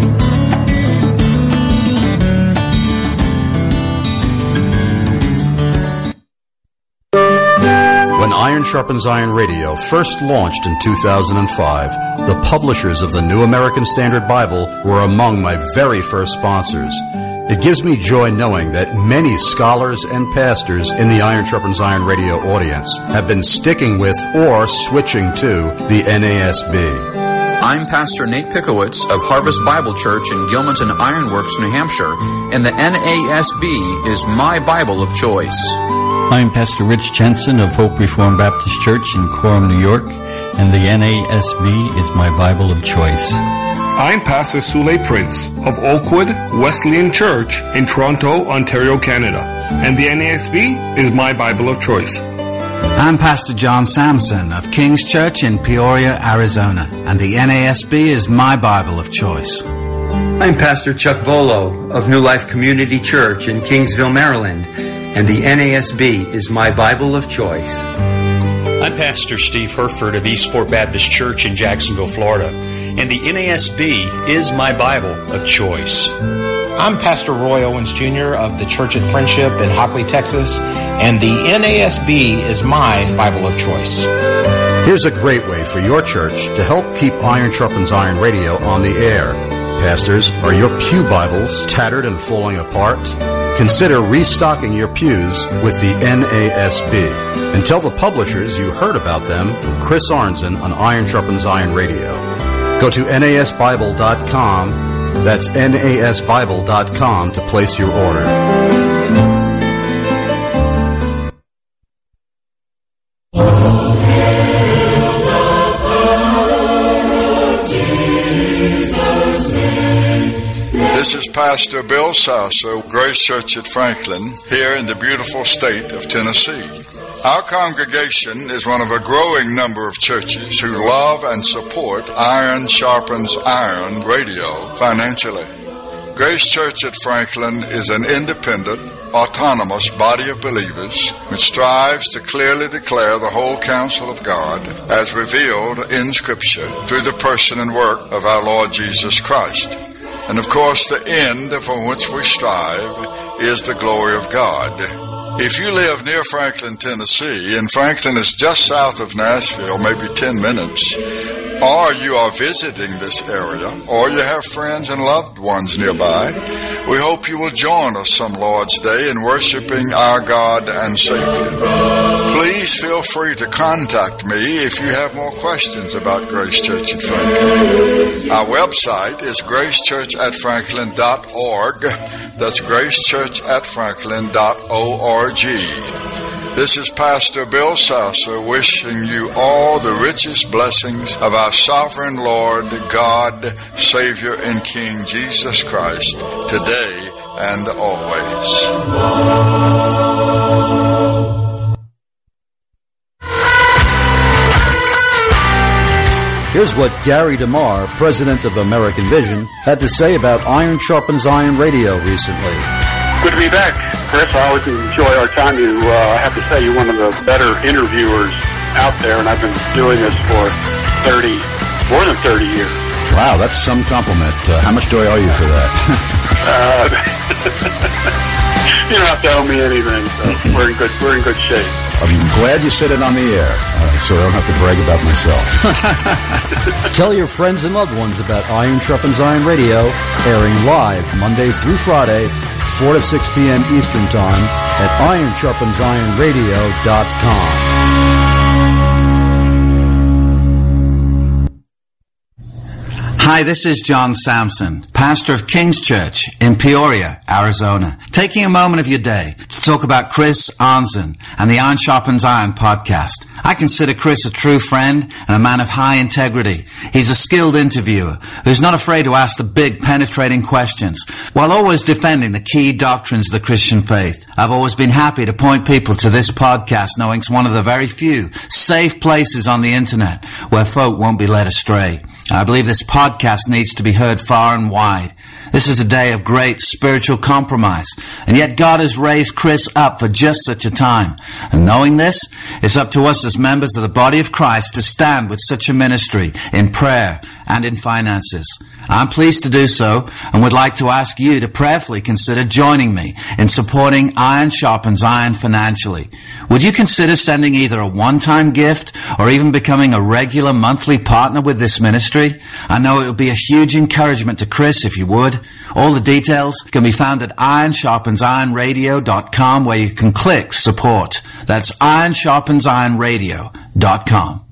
When Iron Sharpens Iron Radio first launched in 2005, the publishers of the New American Standard Bible were among my very first sponsors. It gives me joy knowing that many scholars and pastors in the Iron Sharpens Iron Radio audience have been sticking with or switching to the NASB. I'm Pastor Nate Pickowitz of Harvest Bible Church in Gilmanton Ironworks, New Hampshire, and the NASB is my Bible of choice. I'm Pastor Rich Jensen of Hope Reformed Baptist Church in Coram, New York, and the NASB is my Bible of choice. I'm Pastor Sule Prince of Oakwood Wesleyan Church in Toronto, Ontario, Canada, and the NASB is my Bible of choice. I'm Pastor John Samson of King's Church in Peoria, Arizona, and the NASB is my Bible of choice. I'm Pastor Chuck Volo of New Life Community Church in Kingsville, Maryland, and the NASB is my Bible of choice. I'm Pastor Steve Herford of Eastport Baptist Church in Jacksonville, Florida, and the NASB is my Bible of choice. I'm Pastor Roy Owens Jr. of the Church at Friendship in Hockley, Texas, and the NASB is my Bible of choice. Here's a great way for your church to help keep Iron Sharpens Iron Radio on the air. Pastors, are your pew Bibles tattered and falling apart? Consider restocking your pews with the NASB. And tell the publishers you heard about them from Chris Arnzen on Iron Sharpens Iron Radio. Go to NASBible.com. That's NASBible.com to place your order. This is Pastor Bill Sasser, Grace Church at Franklin, here in the beautiful state of Tennessee. Our congregation is one of a growing number of churches who love and support Iron Sharpens Iron Radio financially. Grace Church at Franklin is an independent, autonomous body of believers which strives to clearly declare the whole counsel of God as revealed in Scripture through the person and work of our Lord Jesus Christ. And of course, the end for which we strive is the glory of God. If you live near Franklin, Tennessee, and Franklin is just south of Nashville, maybe 10 minutes, or you are visiting this area, or you have friends and loved ones nearby, we hope you will join us some Lord's Day in worshiping our God and Savior. Please feel free to contact me if you have more questions about Grace Church at Franklin. Our website is gracechurchatfranklin.org. That's gracechurchatfranklin.org. This is Pastor Bill Sasser wishing you all the richest blessings of our sovereign Lord, God, Savior, and King Jesus Christ, today and always. Here's what Gary DeMar, president of American Vision, had to say about Iron Sharpens Iron Radio recently. Good to be back, Chris. I always enjoy our time. I have to say, you're one of the better interviewers out there, and I've been doing this for more than 30 years. Wow, that's some compliment. How much do I owe you for that? You don't have to owe me anything, so we're in good shape. I'm glad you said it on the air, so I don't have to brag about myself. Tell your friends and loved ones about Iron Sharpens Iron Radio, airing live Monday through Friday, 4 to 6 p.m. Eastern Time at IronSharpensIronRadio.com. Hi, this is John Sampson, pastor of King's Church in Peoria, Arizona, taking a moment of your day to talk about Chris Arnzen and the Iron Sharpens Iron podcast. I consider Chris a true friend and a man of high integrity. He's a skilled interviewer who's not afraid to ask the big, penetrating questions while always defending the key doctrines of the Christian faith. I've always been happy to point people to this podcast, knowing it's one of the very few safe places on the internet where folk won't be led astray. I believe this podcast needs to be heard far and wide. This is a day of great spiritual compromise, and yet God has raised Chris up for just such a time. And knowing this, it's up to us as members of the body of Christ to stand with such a ministry in prayer and in finances. I'm pleased to do so and would like to ask you to prayerfully consider joining me in supporting Iron Sharpens Iron financially. Would you consider sending either a one-time gift or even becoming a regular monthly partner with this ministry? I know it would be a huge encouragement to Chris if you would. All the details can be found at IronSharpensIronRadio.com, where you can click support. That's IronSharpensIronRadio.com.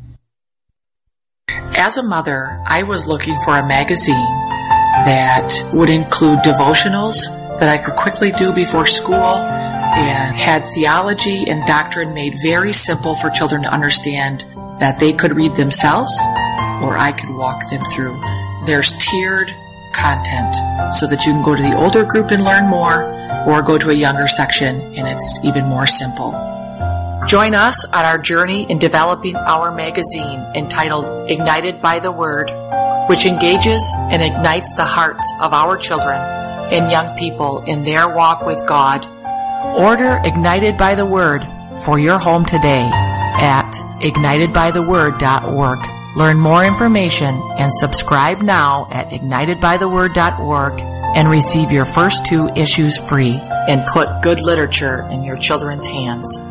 As a mother, I was looking for a magazine that would include devotionals that I could quickly do before school and had theology and doctrine made very simple for children to understand that they could read themselves or I could walk them through. There's tiered content so that you can go to the older group and learn more or go to a younger section and it's even more simple. Join us on our journey in developing our magazine entitled Ignited by the Word, which engages and ignites the hearts of our children and young people in their walk with God. Order Ignited by the Word for your home today at ignitedbytheword.org. Learn more information and subscribe now at ignitedbytheword.org and receive your first 2 issues free, and put good literature in your children's hands.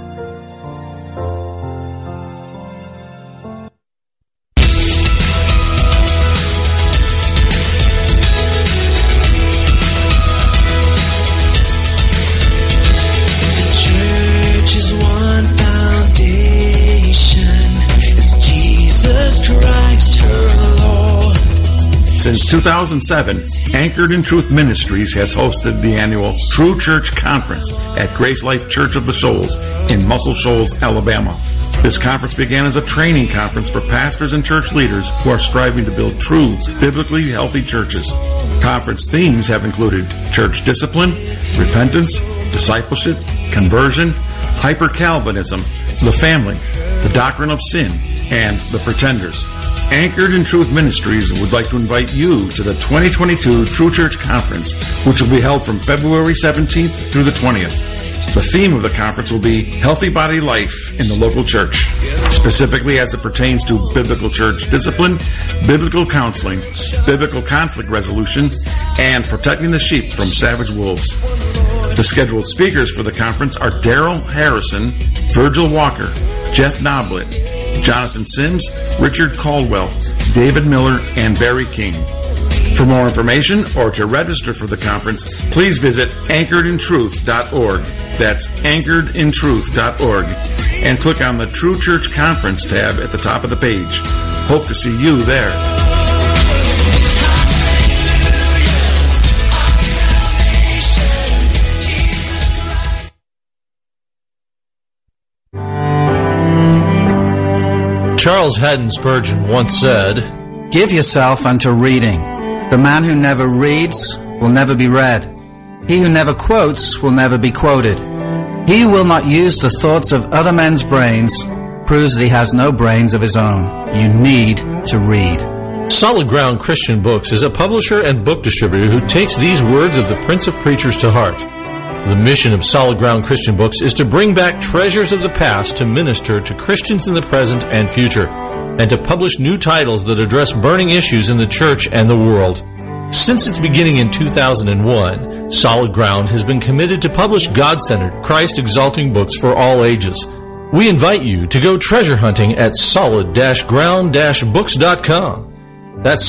Since 2007, Anchored in Truth Ministries has hosted the annual True Church Conference at Grace Life Church of the Shoals in Muscle Shoals, Alabama. This conference began as a training conference for pastors and church leaders who are striving to build true, biblically healthy churches. Conference themes have included church discipline, repentance, discipleship, conversion, hyper-Calvinism, the family, the doctrine of sin, and the pretenders. Anchored in Truth Ministries would like to invite you to the 2022 True Church Conference, which will be held from February 17th through the 20th. The theme of the conference will be Healthy Body Life in the Local Church, specifically as it pertains to biblical church discipline, biblical counseling, biblical conflict resolution, and protecting the sheep from savage wolves. The scheduled speakers for the conference are Daryl Harrison, Virgil Walker, Jeff Noblet, Jonathan Sims, Richard Caldwell, David Miller, and Barry King. For more information or to register for the conference, please visit anchoredintruth.org. That's anchoredintruth.org. And click on the True Church Conference tab at the top of the page. Hope to see you there. Charles Haddon Spurgeon once said, "Give yourself unto reading. The man who never reads will never be read. He who never quotes will never be quoted. He who will not use the thoughts of other men's brains proves that he has no brains of his own. You need to read." Solid Ground Christian Books is a publisher and book distributor who takes these words of the Prince of Preachers to heart. The mission of Solid Ground Christian Books is to bring back treasures of the past to minister to Christians in the present and future, and to publish new titles that address burning issues in the church and the world. Since its beginning in 2001, Solid Ground has been committed to publish God-centered, Christ-exalting books for all ages. We invite you to go treasure hunting at solid-ground-books.com. That's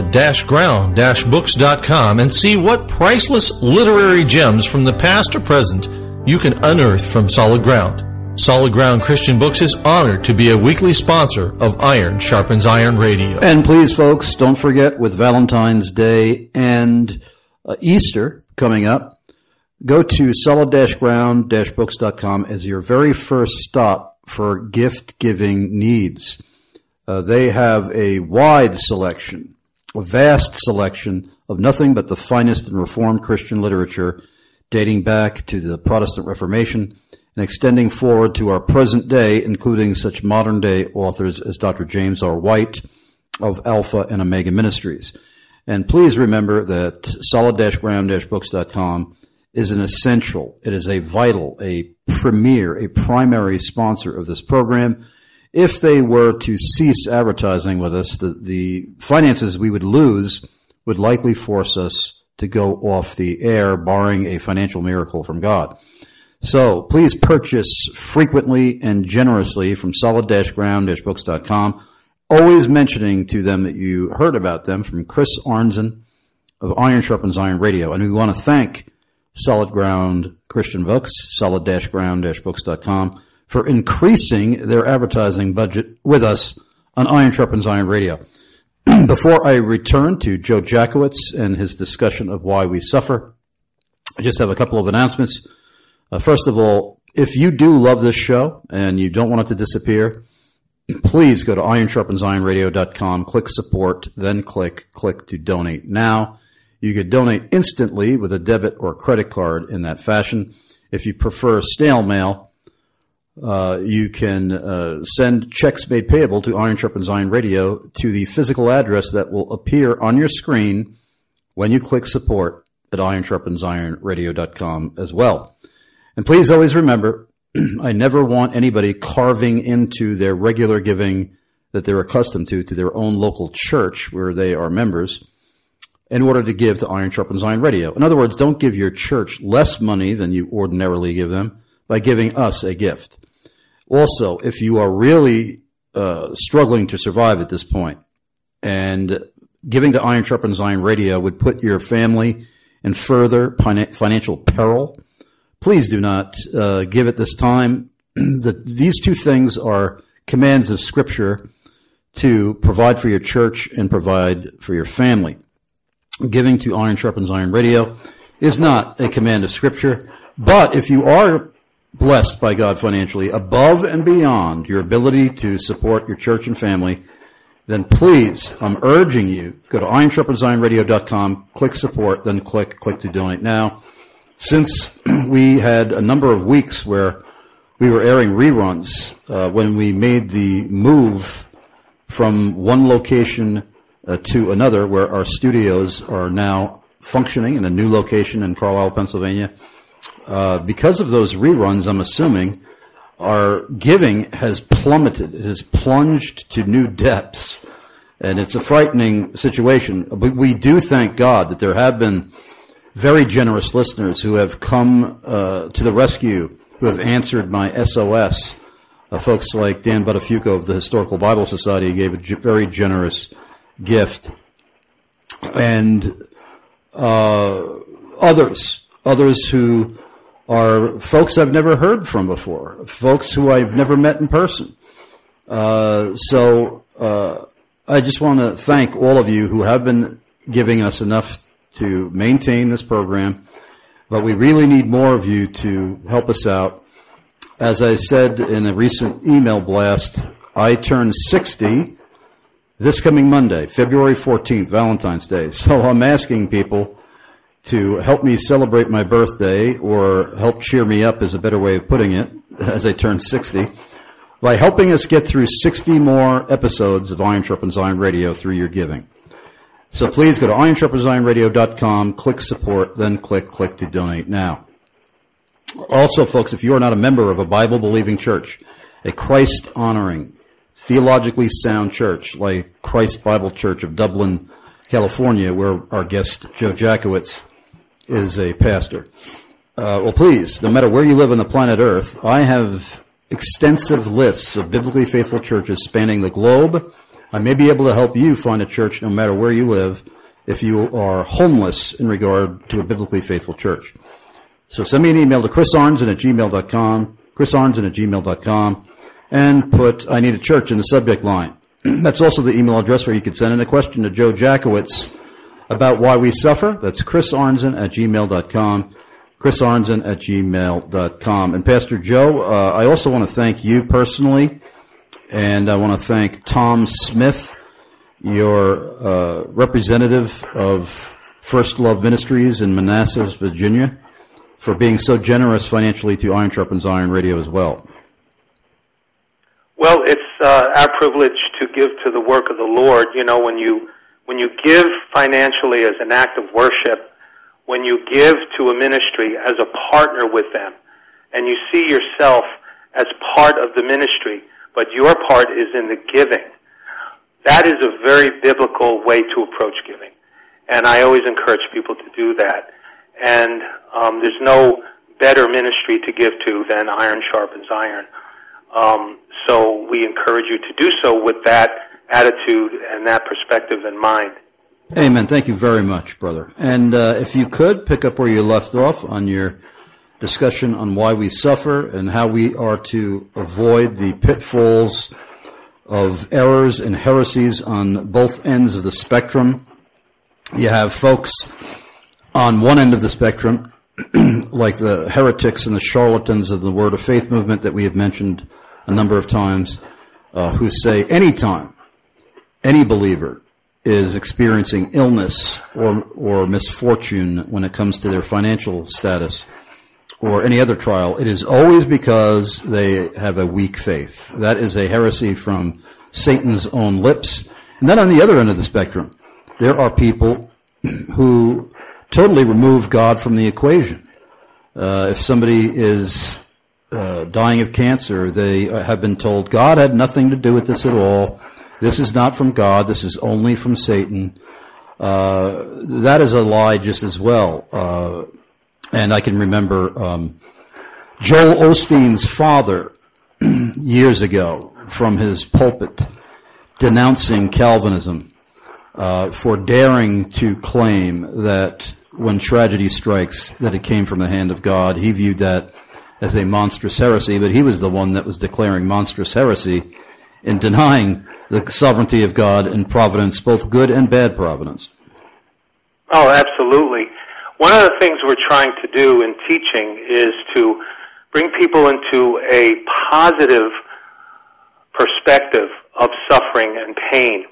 solid-ground-books.com, and see what priceless literary gems from the past or present you can unearth from Solid Ground. Solid Ground Christian Books is honored to be a weekly sponsor of Iron Sharpens Iron Radio. And please, folks, don't forget, with Valentine's Day and Easter coming up, go to solid-ground-books.com as your very first stop for gift-giving needs. They have a wide selection, a vast selection of nothing but the finest in Reformed Christian literature dating back to the Protestant Reformation and extending forward to our present day, including such modern-day authors as Dr. James R. White of Alpha and Omega Ministries. And please remember that solid-ground-books.com is an essential, it is a vital, a premier, a primary sponsor of this program. If they were to cease advertising with us, the finances we would lose would likely force us to go off the air, barring a financial miracle from God. So please purchase frequently and generously from solid-ground-books.com, always mentioning to them that you heard about them from Chris Arnzen of Iron Sharpens Iron Radio. And we want to thank Solid Ground Christian Books, solid-ground-books.com, for increasing their advertising budget with us on Iron Sharpens Iron Radio. Before I return to Joe Jackowitz and his discussion of why we suffer, I just have a couple of announcements. First of all, if you do love this show and you don't want it to disappear, please go to ironsharpensironradio.com, click support, then click to donate now. You could donate instantly with a debit or credit card in that fashion. If you prefer snail mail, you can send checks made payable to Iron Sharpens Iron Radio to the physical address that will appear on your screen when you click support at ironsharpensironradio.com as well. And please always remember, I never want anybody carving into their regular giving that they're accustomed to their own local church where they are members, in order to give to Iron Sharpens Iron Radio. In other words, don't give your church less money than you ordinarily give them by giving us a gift. Also, if you are really struggling to survive at this point, and giving to Iron Sharpens Iron Radio would put your family in further financial peril, please do not give at this time. These two things are commands of Scripture to provide for your church and provide for your family. Giving to Iron Sharpens Iron Radio is not a command of Scripture, but if you are blessed by God financially above and beyond your ability to support your church and family, then please, I'm urging you, go to ironsharpensironradio.com, click support, then click to donate now. Since we had a number of weeks where we were airing reruns, when we made the move from one location to another, where our studios are now functioning in a new location in Carlisle, Pennsylvania, because of those reruns, I'm assuming, our giving has plummeted. It has plunged to new depths, and it's a frightening situation. But we do thank God that there have been very generous listeners who have come to the rescue, who have answered my SOS. Folks like Dan Buttafuoco of the Historical Bible Society gave a very generous gift, and others who are folks I've never heard from before, folks who I've never met in person. So I just want to thank all of you who have been giving us enough to maintain this program, but we really need more of you to help us out. As I said in a recent email blast, I turn 60 this coming Monday, February 14th, Valentine's Day. So I'm asking people to help me celebrate my birthday, or help cheer me up is a better way of putting it, as I turn 60, by helping us get through 60 more episodes of Iron Sharpens Iron Radio through your giving. So please go to ironsharpensironradio.com, click support, then click to donate now. Also, folks, if you are not a member of a Bible-believing church, a Christ-honoring, theologically sound church like Christ Bible Church of Dublin, California, where our guest Joe Jackowitz is a pastor, well, please, no matter where you live on the planet Earth, I have extensive lists of biblically faithful churches spanning the globe. I may be able to help you find a church no matter where you live if you are homeless in regard to a biblically faithful church. So send me an email to chrisarnson@gmail.com, chrisarnson@gmail.com, and put "I need a church" in the subject line. That's also the email address where you can send in a question to Joe Jackowitz about why we suffer. That's chrisarnson@gmail.com, chrisarnson@gmail.com. And Pastor Joe, I also want to thank you personally, and I want to thank Tom Smith, your representative of First Love Ministries in Manassas, Virginia, for being so generous financially to Iron Sharpens Iron Radio as well. Well, it's our privilege to give to the work of the Lord. You know, when you give financially as an act of worship, when you give to a ministry as a partner with them, and you see yourself as part of the ministry, but your part is in the giving, that is a very biblical way to approach giving. And I always encourage people to do that. And there's no better ministry to give to than Iron Sharpens Iron. So we encourage you to do so with that attitude and that perspective in mind. Amen. Thank you very much, brother. And if you could pick up where you left off on your discussion on why we suffer and how we are to avoid the pitfalls of errors and heresies on both ends of the spectrum. You have folks on one end of the spectrum, like the heretics and the charlatans of the Word of Faith movement that we have mentioned a number of times, who say anytime any believer is experiencing illness or misfortune when it comes to their financial status or any other trial, it is always because they have a weak faith. That is a heresy from Satan's own lips. And then on the other end of the spectrum, there are people who totally remove God from the equation. If somebody is dying of cancer, they have been told God had nothing to do with this at all. This is not from God. This is only from Satan. That is a lie just as well. And I can remember Joel Osteen's father years ago from his pulpit denouncing Calvinism for daring to claim that when tragedy strikes that it came from the hand of God. He viewed that as a monstrous heresy, but he was the one that was declaring monstrous heresy in denying the sovereignty of God and providence, both good and bad providence. Oh, absolutely. One of the things we're trying to do in teaching is to bring people into a positive perspective of suffering and pain.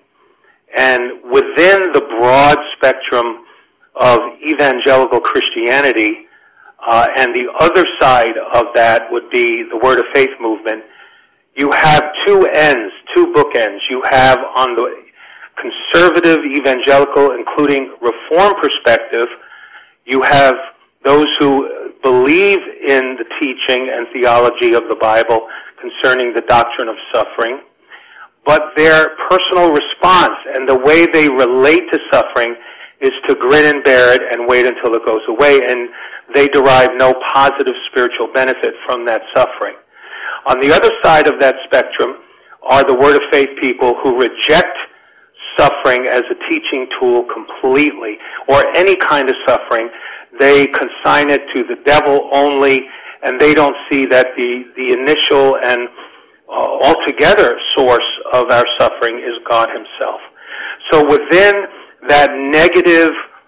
And within the broad spectrum of evangelical Christianity, and the other side of that would be the Word of Faith movement, you have two ends, two bookends. You have on the conservative evangelical, including Reform perspective, you have those who believe in the teaching and theology of the Bible concerning the doctrine of suffering, but their personal response and the way they relate to suffering is to grin and bear it and wait until it goes away, and they derive no positive spiritual benefit from that suffering. On the other side of that spectrum are the Word of Faith people who reject suffering as a teaching tool completely, or any kind of suffering. They consign it to the devil only, and they don't see that the initial and altogether source of our suffering is God Himself. So within that negative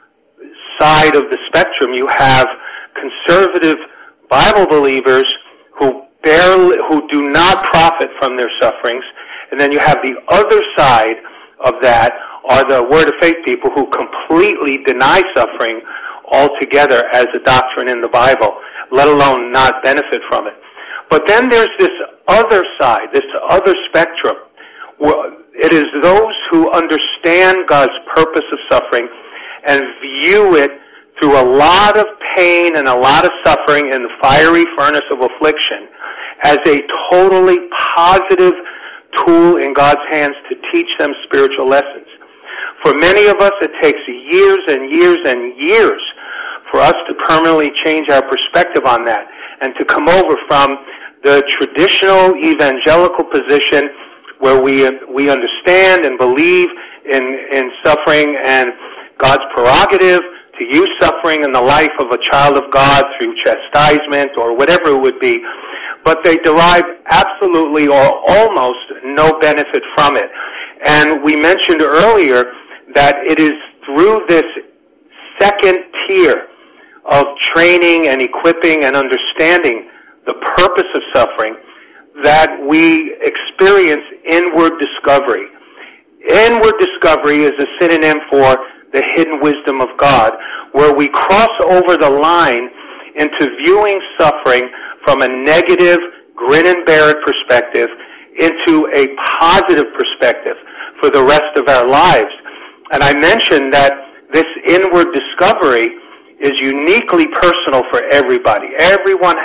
side of the spectrum, you have conservative Bible believers who do not profit from their sufferings, and then you have the other side of that are the Word of Faith people who completely deny suffering altogether as a doctrine in the Bible, let alone not benefit from it. But then there's this other side, this other spectrum. It is those who understand God's purpose of suffering and view it through a lot of pain and a lot of suffering in the fiery furnace of affliction as a totally positive tool in God's hands to teach them spiritual lessons. For many of us, it takes years and years and years for us to permanently change our perspective on that and to come over from the traditional evangelical position where we understand and believe in suffering and God's prerogative to use suffering in the life of a child of God through chastisement or whatever it would be, but they derive absolutely or almost no benefit from it. And we mentioned earlier that it is through this second tier of training and equipping and understanding the purpose of suffering that we experience inward discovery. Inward discovery is a synonym for the hidden wisdom of God, where we cross over the line into viewing suffering from a negative, grin and bear it perspective into a positive perspective for the rest of our lives. And I mentioned that this inward discovery is uniquely personal for everybody. Everyone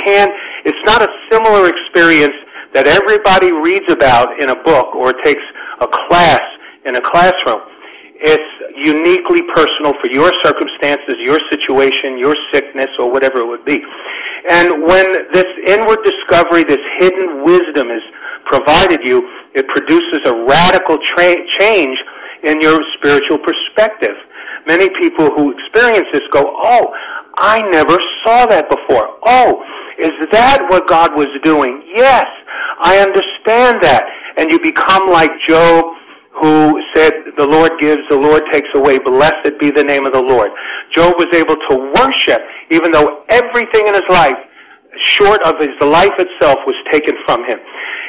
it's not a similar experience that everybody reads about in a book or takes a class in a classroom. It's uniquely personal for your circumstances, your situation, your sickness, or whatever it would be. And when this inward discovery, this hidden wisdom is provided you, it produces a radical change in your spiritual perspective. Many people who experience this go, "Oh, I never saw that before. Oh, is that what God was doing? Yes, I understand that." And you become like Job, who said, "The Lord gives, the Lord takes away. Blessed be the name of the Lord." Job was able to worship, even though everything in his life, short of his life itself, was taken from him.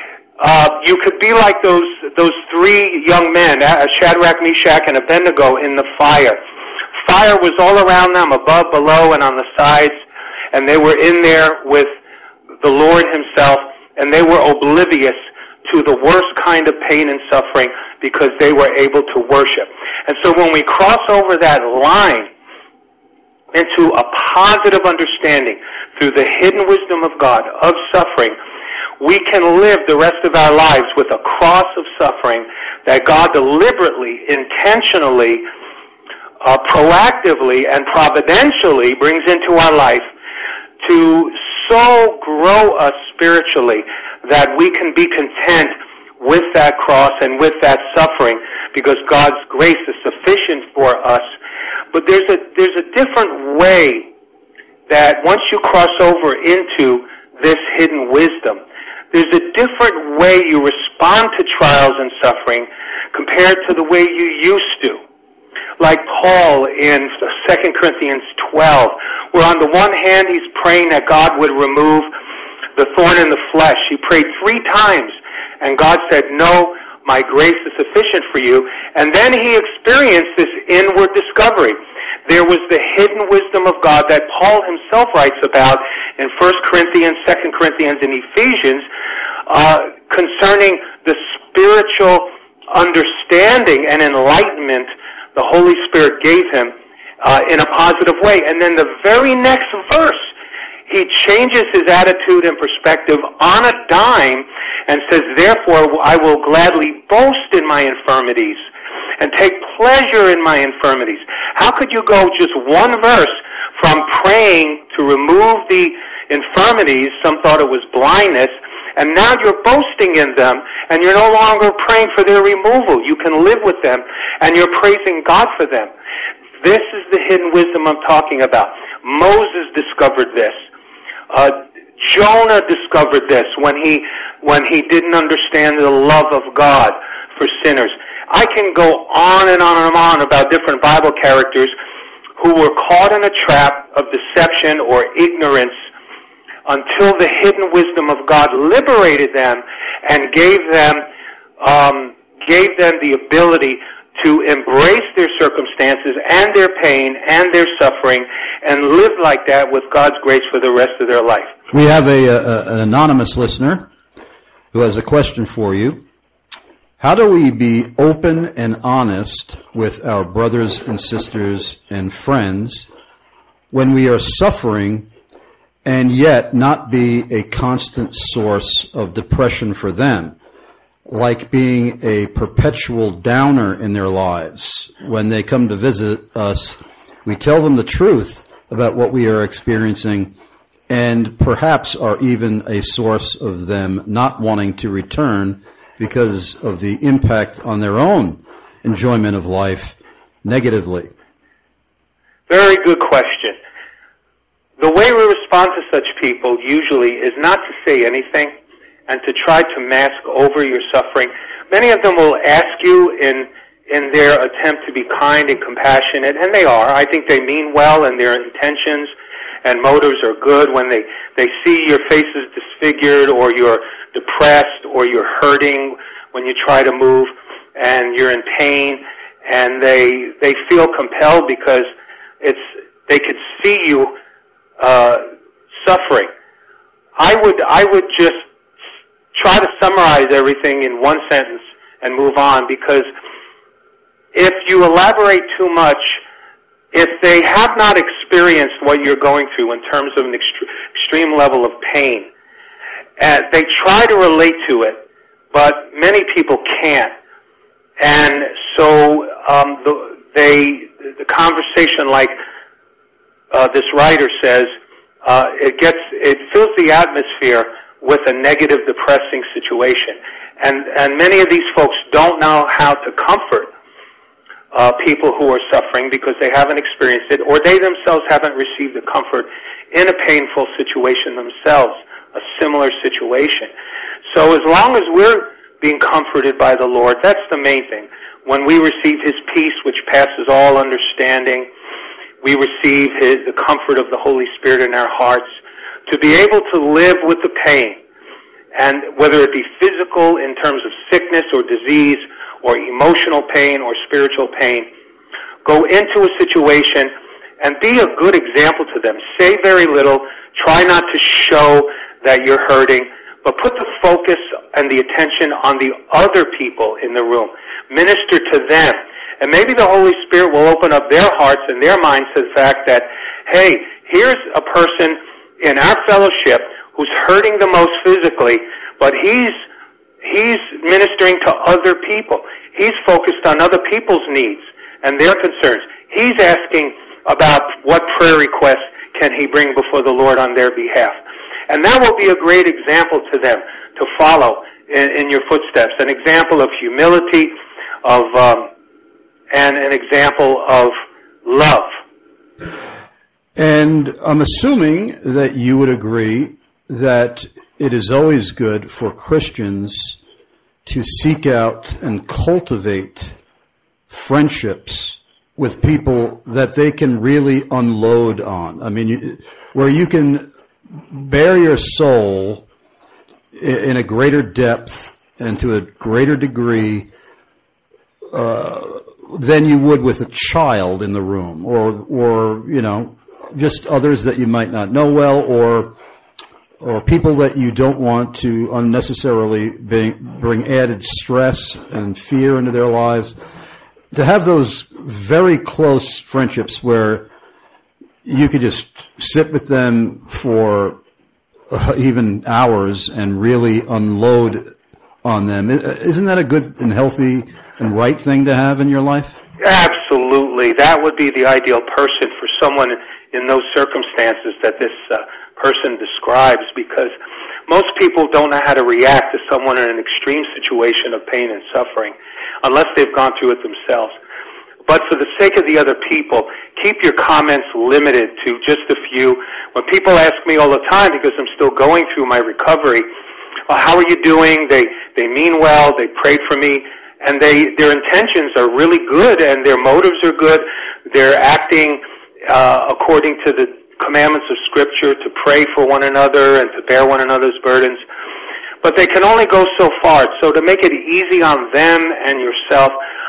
You could be like those three young men, Shadrach, Meshach, and Abednego, in the fire. Fire was all around them, above, below, and on the sides, and they were in there with the Lord Himself, and they were oblivious to the worst kind of pain and suffering because they were able to worship. And so when we cross over that line into a positive understanding through the hidden wisdom of God of suffering, we can live the rest of our lives with a cross of suffering that God deliberately, intentionally proactively and providentially brings into our life to so grow us spiritually that we can be content with that cross and with that suffering, because God's grace is sufficient for us. But there's a different way that once you cross over into this hidden wisdom, there's a different way you respond to trials and suffering compared to the way you used to. Like Paul in 2 Corinthians 12, where on the one hand he's praying that God would remove the thorn in the flesh. He prayed 3 times, and God said, "No, my grace is sufficient for you." And then he experienced this inward discovery. There was the hidden wisdom of God that Paul himself writes about in 1 Corinthians, 2 Corinthians, and Ephesians concerning the spiritual understanding and enlightenment the Holy Spirit gave him in a positive way. And then the very next verse, he changes his attitude and perspective on a dime and says, "Therefore I will gladly boast in my infirmities and take pleasure in my infirmities." How could you go just one verse from praying to remove the infirmities, some thought it was blindness, and now you're boasting in them, and you're no longer praying for their removal. You can live with them, and you're praising God for them. This is the hidden wisdom I'm talking about. Moses discovered this. Jonah discovered this when he didn't understand the love of God for sinners. I can go on and on and on about different Bible characters who were caught in a trap of deception or ignorance until the hidden wisdom of God liberated them and gave them the ability to embrace their circumstances and their pain and their suffering and live like that with God's grace for the rest of their life. We have an anonymous listener who has a question for you. How do we be open and honest with our brothers and sisters and friends when we are suffering and yet not be a constant source of depression for them, like being a perpetual downer in their lives? When they come to visit us, we tell them the truth about what we are experiencing and perhaps are even a source of them not wanting to return because of the impact on their own enjoyment of life negatively. Very good question. The way we respond to such people usually is not to say anything and to try to mask over your suffering. Many of them will ask you in their attempt to be kind and compassionate, and they are. I think they mean well, and their intentions and motives are good when they see your face is disfigured or you're depressed or you're hurting when you try to move and you're in pain, and they feel compelled because they could see you suffering. I would just try to summarize everything in one sentence and move on, because if you elaborate too much, if they have not experienced what you're going through in terms of an extreme level of pain, they try to relate to it, but many people can't. And so the conversation, like this writer says, it fills the atmosphere with a negative, depressing situation. And many of these folks don't know how to comfort people who are suffering because they haven't experienced it, or they themselves haven't received the comfort in a painful situation themselves, a similar situation. So as long as we're being comforted by the Lord, that's the main thing. When we receive His peace, which passes all understanding, we receive the comfort of the Holy Spirit in our hearts to be able to live with the pain, and whether it be physical in terms of sickness or disease, or emotional pain or spiritual pain, go into a situation and be a good example to them. Say very little. Try not to show that you're hurting, but put the focus and the attention on the other people in the room. Minister to them. And maybe the Holy Spirit will open up their hearts and their minds to the fact that, hey, here's a person in our fellowship who's hurting the most physically, but he's ministering to other people. He's focused on other people's needs and their concerns. He's asking about what prayer requests can he bring before the Lord on their behalf. And that will be a great example to them to follow in your footsteps, an example of humility, and an example of love. And I'm assuming that you would agree that it is always good for Christians to seek out and cultivate friendships with people that they can really unload on. I mean, where you can bare your soul in a greater depth and to a greater degree than you would with a child in the room, or you know, just others that you might not know well, or people that you don't want to unnecessarily bring added stress and fear into their lives. To have those very close friendships where you could just sit with them for even hours and really unload on them. Isn't that a good and healthy and right thing to have in your life? Absolutely. That would be the ideal person for someone in those circumstances that this person describes, because most people don't know how to react to someone in an extreme situation of pain and suffering unless they've gone through it themselves. But for the sake of the other people, keep your comments limited to just a few. When people ask me all the time, because I'm still going through my recovery, how are you doing? They mean well, they prayed for me, and their intentions are really good, and their motives are good. They're acting according to the commandments of Scripture to pray for one another and to bear one another's burdens. But they can only go so far. So to make it easy on them and yourself,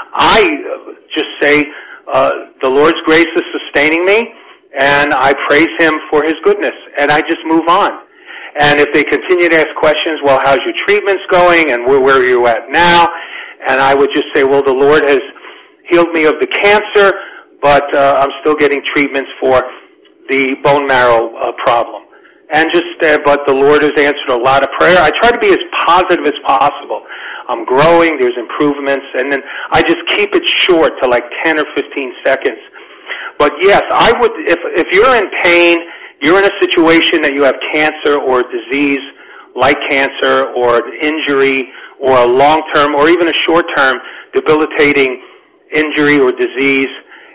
I just say, the Lord's grace is sustaining me, and I praise Him for His goodness, and I just move on. And if they continue to ask questions, well, how's your treatments going, and where are you at now? And I would just say, well, the Lord has healed me of the cancer, but I'm still getting treatments for the bone marrow problem. And but the Lord has answered a lot of prayer. I try to be as positive as possible. I'm growing, there's improvements, and then I just keep it short to like 10 or 15 seconds. But yes, I would, if you're in pain, you're in a situation that you have cancer or disease like cancer or an injury or a long-term or even a short-term debilitating injury or disease,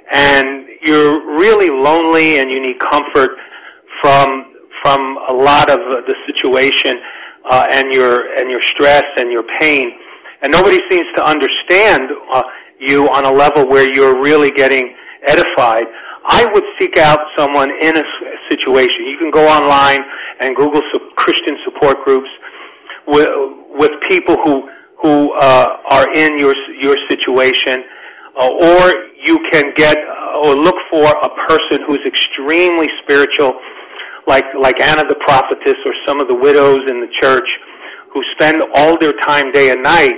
and you're really lonely and you need comfort from a lot of the situation and your stress and your pain, and nobody seems to understand you on a level where you're really getting edified, I would seek out someone in a situation. You can go online and Google Christian support groups with people who are in your situation, or you can get or look for a person who's extremely spiritual, like Anna the prophetess or some of the widows in the church who spend all their time day and night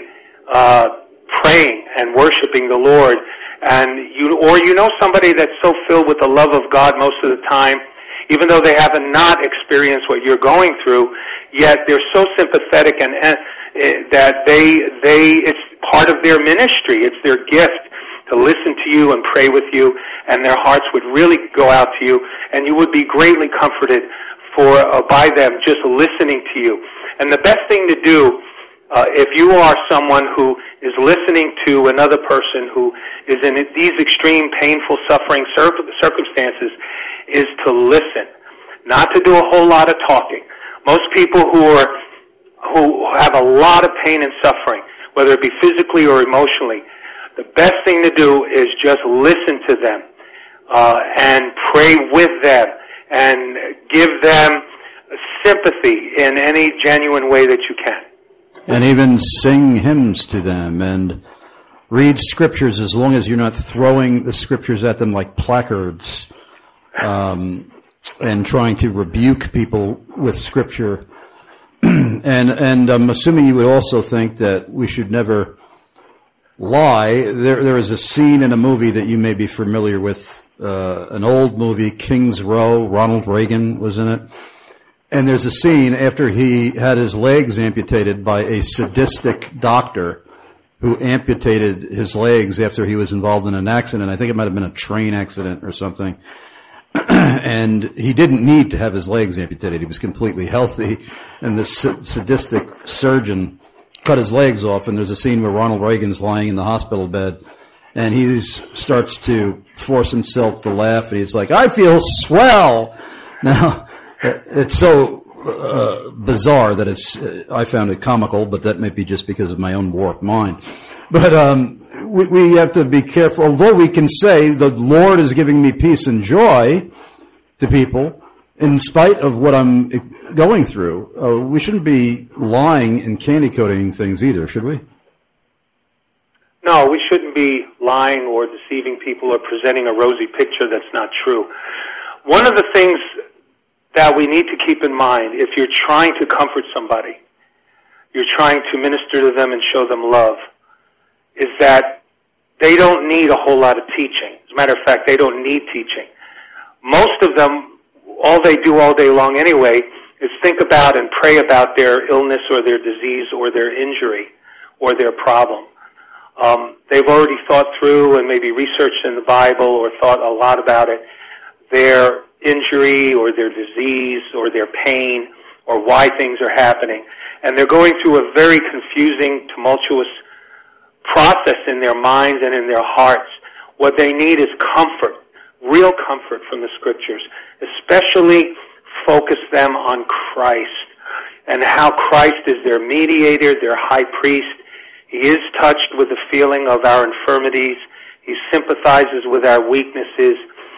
praying and worshiping the Lord. And you know somebody that's so filled with the love of God most of the time, even though they haven't not experienced what you're going through, yet they're so sympathetic and that it's part of their ministry. It's their gift to listen to you and pray with you, and their hearts would really go out to you, and you would be greatly comforted by them just listening to you. And the best thing to do, if you are someone who is listening to another person who is in these extreme, painful, suffering circumstances, is to listen, not to do a whole lot of talking. Most people who have a lot of pain and suffering, whether it be physically or emotionally, the best thing to do is just listen to them and pray with them and give them sympathy in any genuine way that you can. And even sing hymns to them and read scriptures, as long as you're not throwing the scriptures at them like placards and trying to rebuke people with scripture. And I'm assuming you would also think that we should never lie. There is a scene in a movie that you may be familiar with, an old movie, King's Row. Ronald Reagan was in it. And there's a scene after he had his legs amputated by a sadistic doctor, who amputated his legs after he was involved in an accident. I think it might have been a train accident or something. And he didn't need to have his legs amputated. He was completely healthy. And this sadistic surgeon cut his legs off. And there's a scene where Ronald Reagan's lying in the hospital bed. And he starts to force himself to laugh. And he's like, I feel swell. Now, it's so bizarre that I found it comical, but that may be just because of my own warped mind. But we have to be careful. Although we can say the Lord is giving me peace and joy to people, in spite of what I'm going through, we shouldn't be lying and candy coating things either, should we? No, we shouldn't be lying or deceiving people or presenting a rosy picture that's not true. One of the things that we need to keep in mind, if you're trying to comfort somebody, you're trying to minister to them and show them love, is that they don't need a whole lot of teaching. As a matter of fact, they don't need teaching. Most of them, all they do all day long anyway is think about and pray about their illness or their disease or their injury or their problem. They've already thought through and maybe researched in the Bible or thought a lot about it, their injury or their disease or their pain or why things are happening. And they're going through a very confusing, tumultuous process in their minds and in their hearts. What they need is comfort, real comfort from the Scriptures, especially focus them on Christ and how Christ is their mediator, their high priest. He is touched with the feeling of our infirmities. He sympathizes with our weaknesses.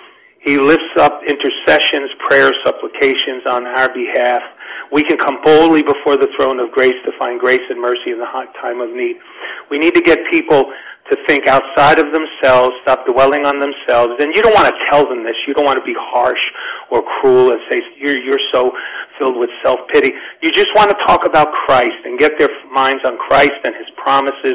He lifts up intercessions, prayers, supplications on our behalf. We can come boldly before the throne of grace to find grace and mercy in the time of need. We need to get people to think outside of themselves, stop dwelling on themselves. And you don't want to tell them this. You don't want to be harsh or cruel and say, you're so filled with self-pity. You just want to talk about Christ and get their minds on Christ and His promises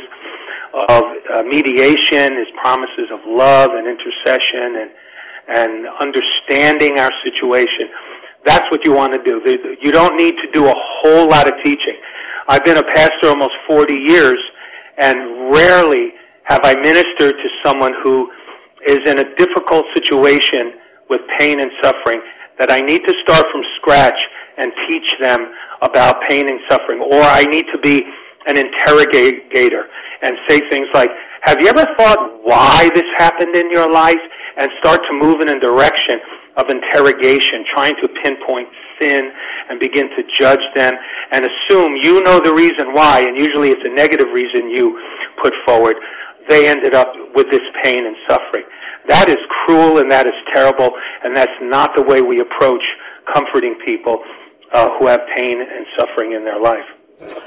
of mediation, His promises of love and intercession and understanding our situation. That's what you want to do. You don't need to do a whole lot of teaching. I've been a pastor almost 40 years, and rarely have I ministered to someone who is in a difficult situation with pain and suffering that I need to start from scratch and teach them about pain and suffering. Or I need to be an interrogator and say things like, have you ever thought why this happened in your life? And start to move in a direction of interrogation, trying to pinpoint sin and begin to judge them and assume you know the reason why, and usually it's a negative reason you put forward. They ended up with this pain and suffering. That is cruel and that is terrible, and that's not the way we approach comforting people who have pain and suffering in their life.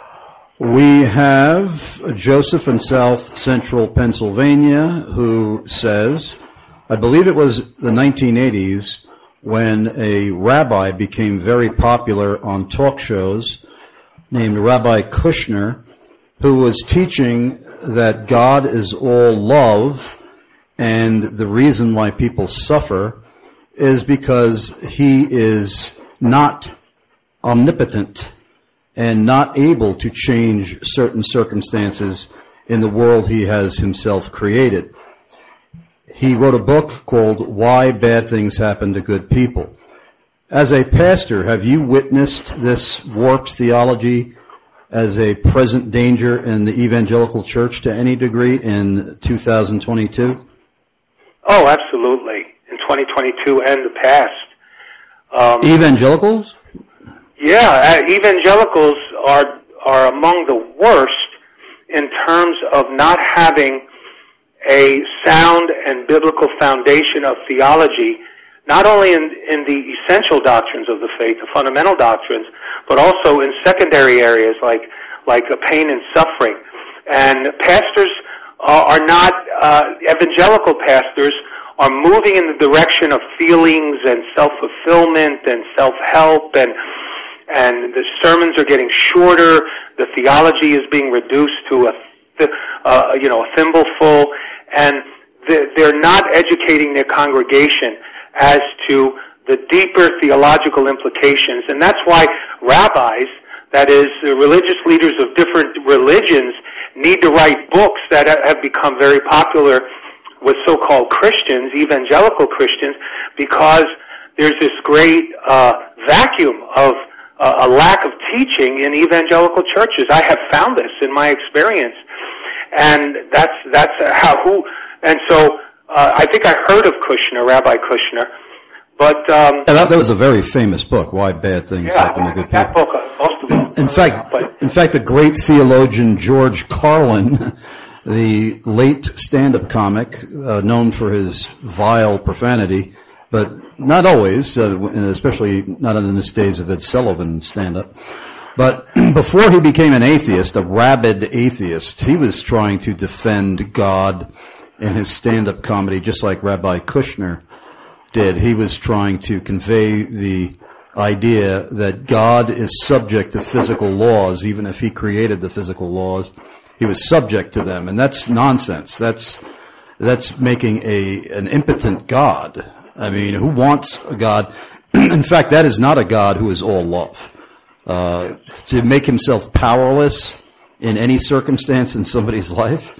We have Joseph in South Central Pennsylvania who says, I believe it was the 1980s when a rabbi became very popular on talk shows named Rabbi Kushner, who was teaching that God is all love, and the reason why people suffer is because He is not omnipotent and not able to change certain circumstances in the world He has Himself created. He wrote a book called Why Bad Things Happen to Good People. As a pastor, have you witnessed this warped theology as a present danger in the evangelical church to any degree in 2022? Oh, absolutely. In 2022 and the past. Evangelicals? Yeah, evangelicals are among the worst in terms of not having a sound and biblical foundation of theology, not only in the essential doctrines of the faith, the fundamental doctrines, but also in secondary areas like pain and suffering. And pastors are not, evangelical pastors are moving in the direction of feelings and self-fulfillment and self-help, and the sermons are getting shorter, the theology is being reduced to a thimbleful, and they're not educating their congregation as to the deeper theological implications. And that's why rabbis, that is, religious leaders of different religions, need to write books that have become very popular with so-called Christians, evangelical Christians, because there's this great vacuum of a lack of teaching in evangelical churches. I have found this in my experience, and so I think I heard of Kushner, Rabbi Kushner, but that was a very famous book, Why Bad Things Happen to Good People. That book, most of them. In fact, the great theologian George Carlin, the late stand-up comic, known for his vile profanity, but not always, especially not in the days of Ed Sullivan stand-up. But before he became an atheist, a rabid atheist, he was trying to defend God in his stand-up comedy, just like Rabbi Kushner did. He was trying to convey the idea that God is subject to physical laws, even if he created the physical laws. He was subject to them, and that's nonsense. That's making an impotent God. I mean, who wants a God? In fact, that is not a God who is all love. To make himself powerless in any circumstance in somebody's life?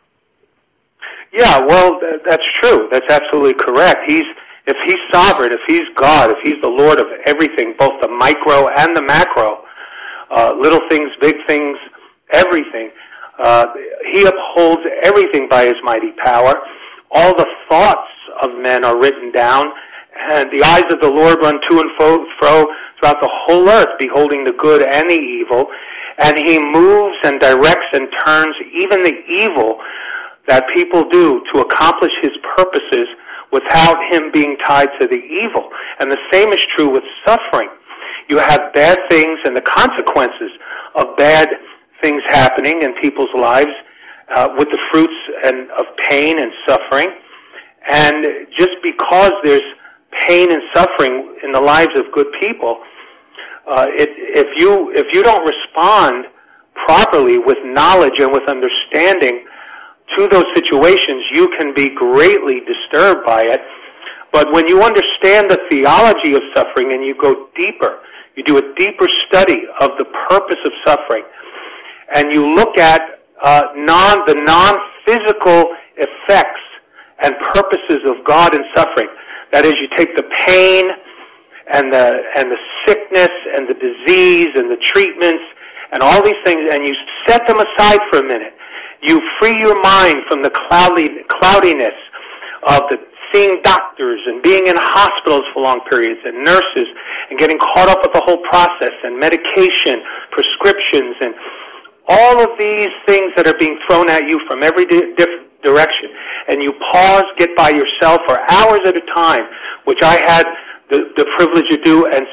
Yeah, well, that's true. That's absolutely correct. If he's sovereign, if he's God, if he's the Lord of everything, both the micro and the macro, little things, big things, everything, he upholds everything by his mighty power. All the thoughts of men are written down, and the eyes of the Lord run to and fro throughout the whole earth, beholding the good and the evil, and he moves and directs and turns even the evil that people do to accomplish his purposes without him being tied to the evil. And the same is true with suffering. You have bad things and the consequences of bad things happening in people's lives with the fruits of pain and suffering. And just because there's pain and suffering in the lives of good people, if you don't respond properly with knowledge and with understanding to those situations, you can be greatly disturbed by it. But when you understand the theology of suffering and you go deeper, you do a deeper study of the purpose of suffering, and you look at the non-physical effects and purposes of God in suffering. That is, you take the pain and the sickness and the disease and the treatments and all these things, and you set them aside for a minute. You free your mind from the cloudiness of seeing doctors and being in hospitals for long periods and nurses and getting caught up with the whole process and medication, prescriptions, and all of these things that are being thrown at you from every different direction. And you pause, get by yourself for hours at a time, which I had the privilege to do and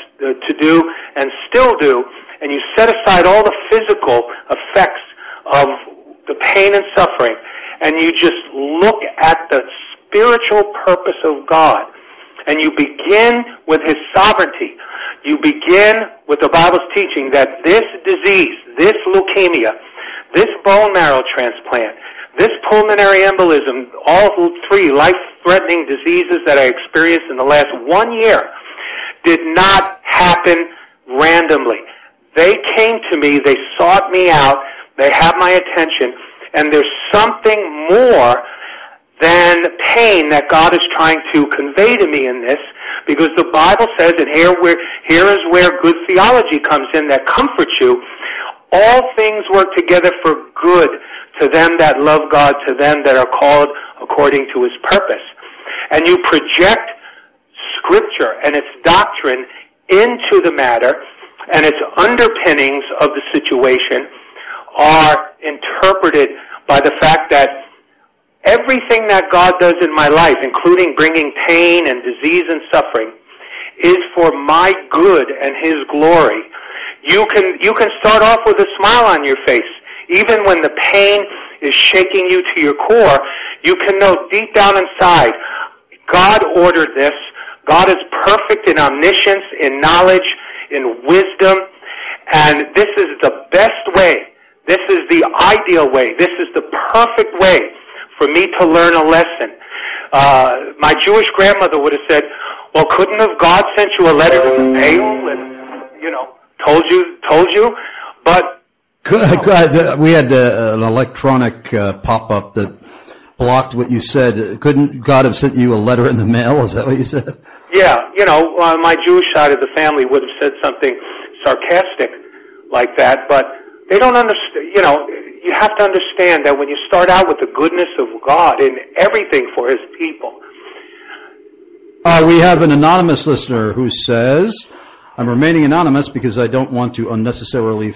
still do, and you set aside all the physical effects of the pain and suffering, and you just look at the spiritual purpose of God, and you begin with his sovereignty. You begin with the Bible's teaching that this disease, this leukemia, this bone marrow transplant, this pulmonary embolism, all three life-threatening diseases that I experienced in the last 1 year, did not happen randomly. They came to me, they sought me out, they have my attention, and there's something more than pain that God is trying to convey to me in this, because the Bible says, and here is where good theology comes in that comforts you, all things work together for good to them that love God, to them that are called according to his purpose. And you project Scripture and its doctrine into the matter, and its underpinnings of the situation are interpreted by the fact that everything that God does in my life, including bringing pain and disease and suffering, is for my good and his glory. You can start off with a smile on your face. Even when the pain is shaking you to your core, you can know deep down inside, God ordered this. God is perfect in omniscience, in knowledge, in wisdom, and this is the best way. This is the ideal way. This is the perfect way for me to learn a lesson. My Jewish grandmother would have said, well, couldn't have God sent you a letter to the mail and, told you? But We had an electronic pop-up that blocked what you said. Couldn't God have sent you a letter in the mail? Is that what you said? Yeah, my Jewish side of the family would have said something sarcastic like that, but they don't understand. You have to understand that when you start out with the goodness of God in everything for His people. We have an anonymous listener who says, I'm remaining anonymous because I don't want to unnecessarily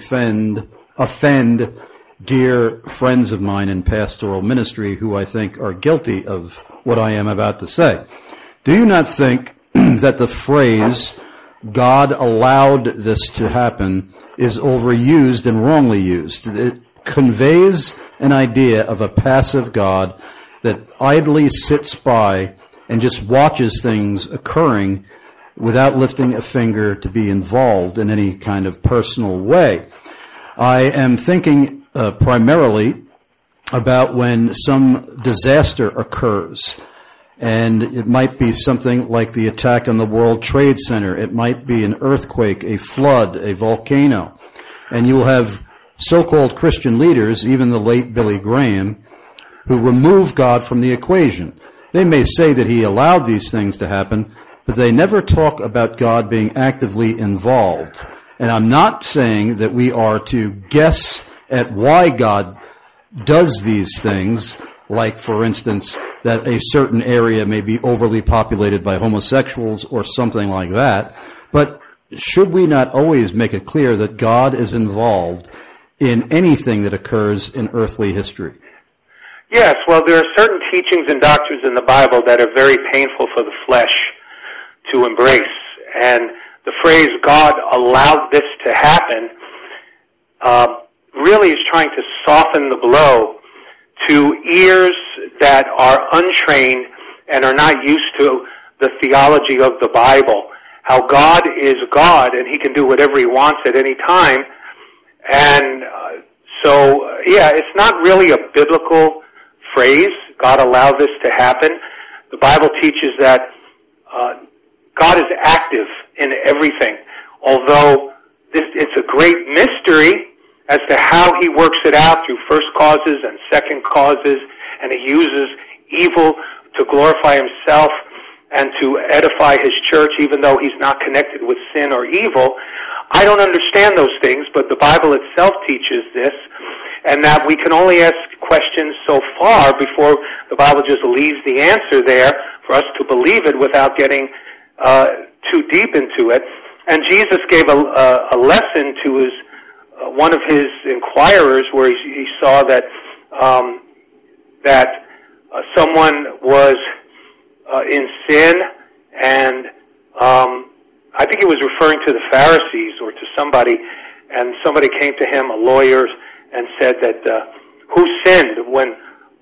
offend dear friends of mine in pastoral ministry who I think are guilty of what I am about to say. Do you not think that the phrase, God allowed this to happen, is overused and wrongly used? It conveys an idea of a passive God that idly sits by and just watches things occurring without lifting a finger to be involved in any kind of personal way. I am thinking primarily about when some disaster occurs, and it might be something like the attack on the World Trade Center. It might be an earthquake, a flood, a volcano. And you will have so-called Christian leaders, even the late Billy Graham, who remove God from the equation. They may say that He allowed these things to happen, but they never talk about God being actively involved. And I'm not saying that we are to guess at why God does these things, like, for instance, that a certain area may be overly populated by homosexuals or something like that. But should we not always make it clear that God is involved in anything that occurs in earthly history? Yes, well, there are certain teachings and doctrines in the Bible that are very painful for the flesh to embrace. And the phrase, God allowed this to happen, really is trying to soften the blow to ears that are untrained and are not used to the theology of the Bible. How God is God and He can do whatever He wants at any time. And it's not really a biblical phrase, God allowed this to happen. The Bible teaches that God is active in everything, although it's a great mystery as to how He works it out through first causes and second causes, and He uses evil to glorify Himself and to edify His church, even though He's not connected with sin or evil. I don't understand those things, but the Bible itself teaches this, and that we can only ask questions so far before the Bible just leaves the answer there for us to believe it without getting too deep into it. And Jesus gave a lesson to one of His inquirers where he saw that someone was in sin, and I think he was referring to the Pharisees or to somebody, and somebody came to him, a lawyer, and said that who sinned when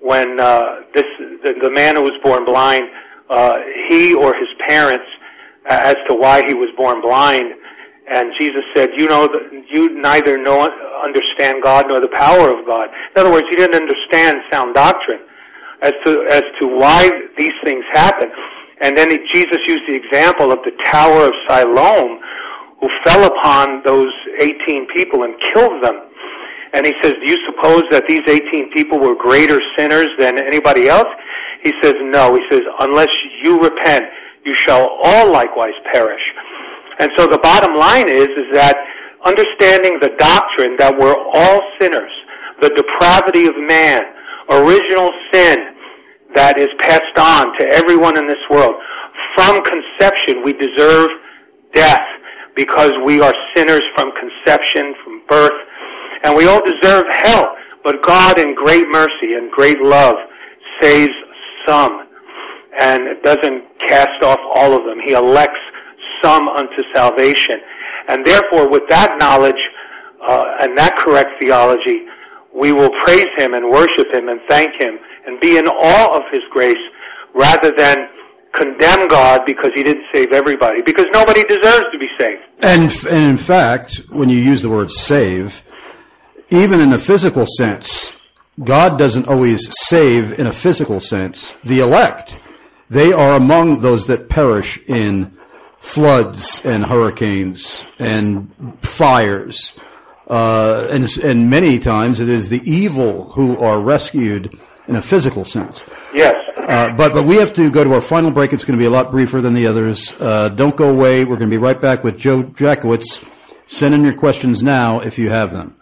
the man who was born blind, he or his parents, as to why he was born blind. And Jesus said, you neither understand God nor the power of God. In other words, he didn't understand sound doctrine as to why these things happen. And then Jesus used the example of the Tower of Siloam, who fell upon those 18 people and killed them. And he says, do you suppose that these 18 people were greater sinners than anybody else? He says, no. He says, unless you repent, you shall all likewise perish. And so the bottom line is that understanding the doctrine that we're all sinners, the depravity of man, original sin that is passed on to everyone in this world. From conception, we deserve death because we are sinners from conception, from birth, and we all deserve hell. But God, in great mercy and great love, saves some and doesn't cast off all of them. He elects some unto salvation. And therefore, with that knowledge and that correct theology, we will praise Him and worship Him and thank Him and be in awe of His grace rather than condemn God because He didn't save everybody, because nobody deserves to be saved. And in fact, when you use the word save, even in a physical sense, God doesn't always save in a physical sense the elect. They are among those that perish in floods and hurricanes and fires. And many times it is the evil who are rescued in a physical sense. Yes. But we have to go to our final break. It's going to be a lot briefer than the others. Don't go away. We're going to be right back with Joe Jackowitz. Send in your questions now if you have them.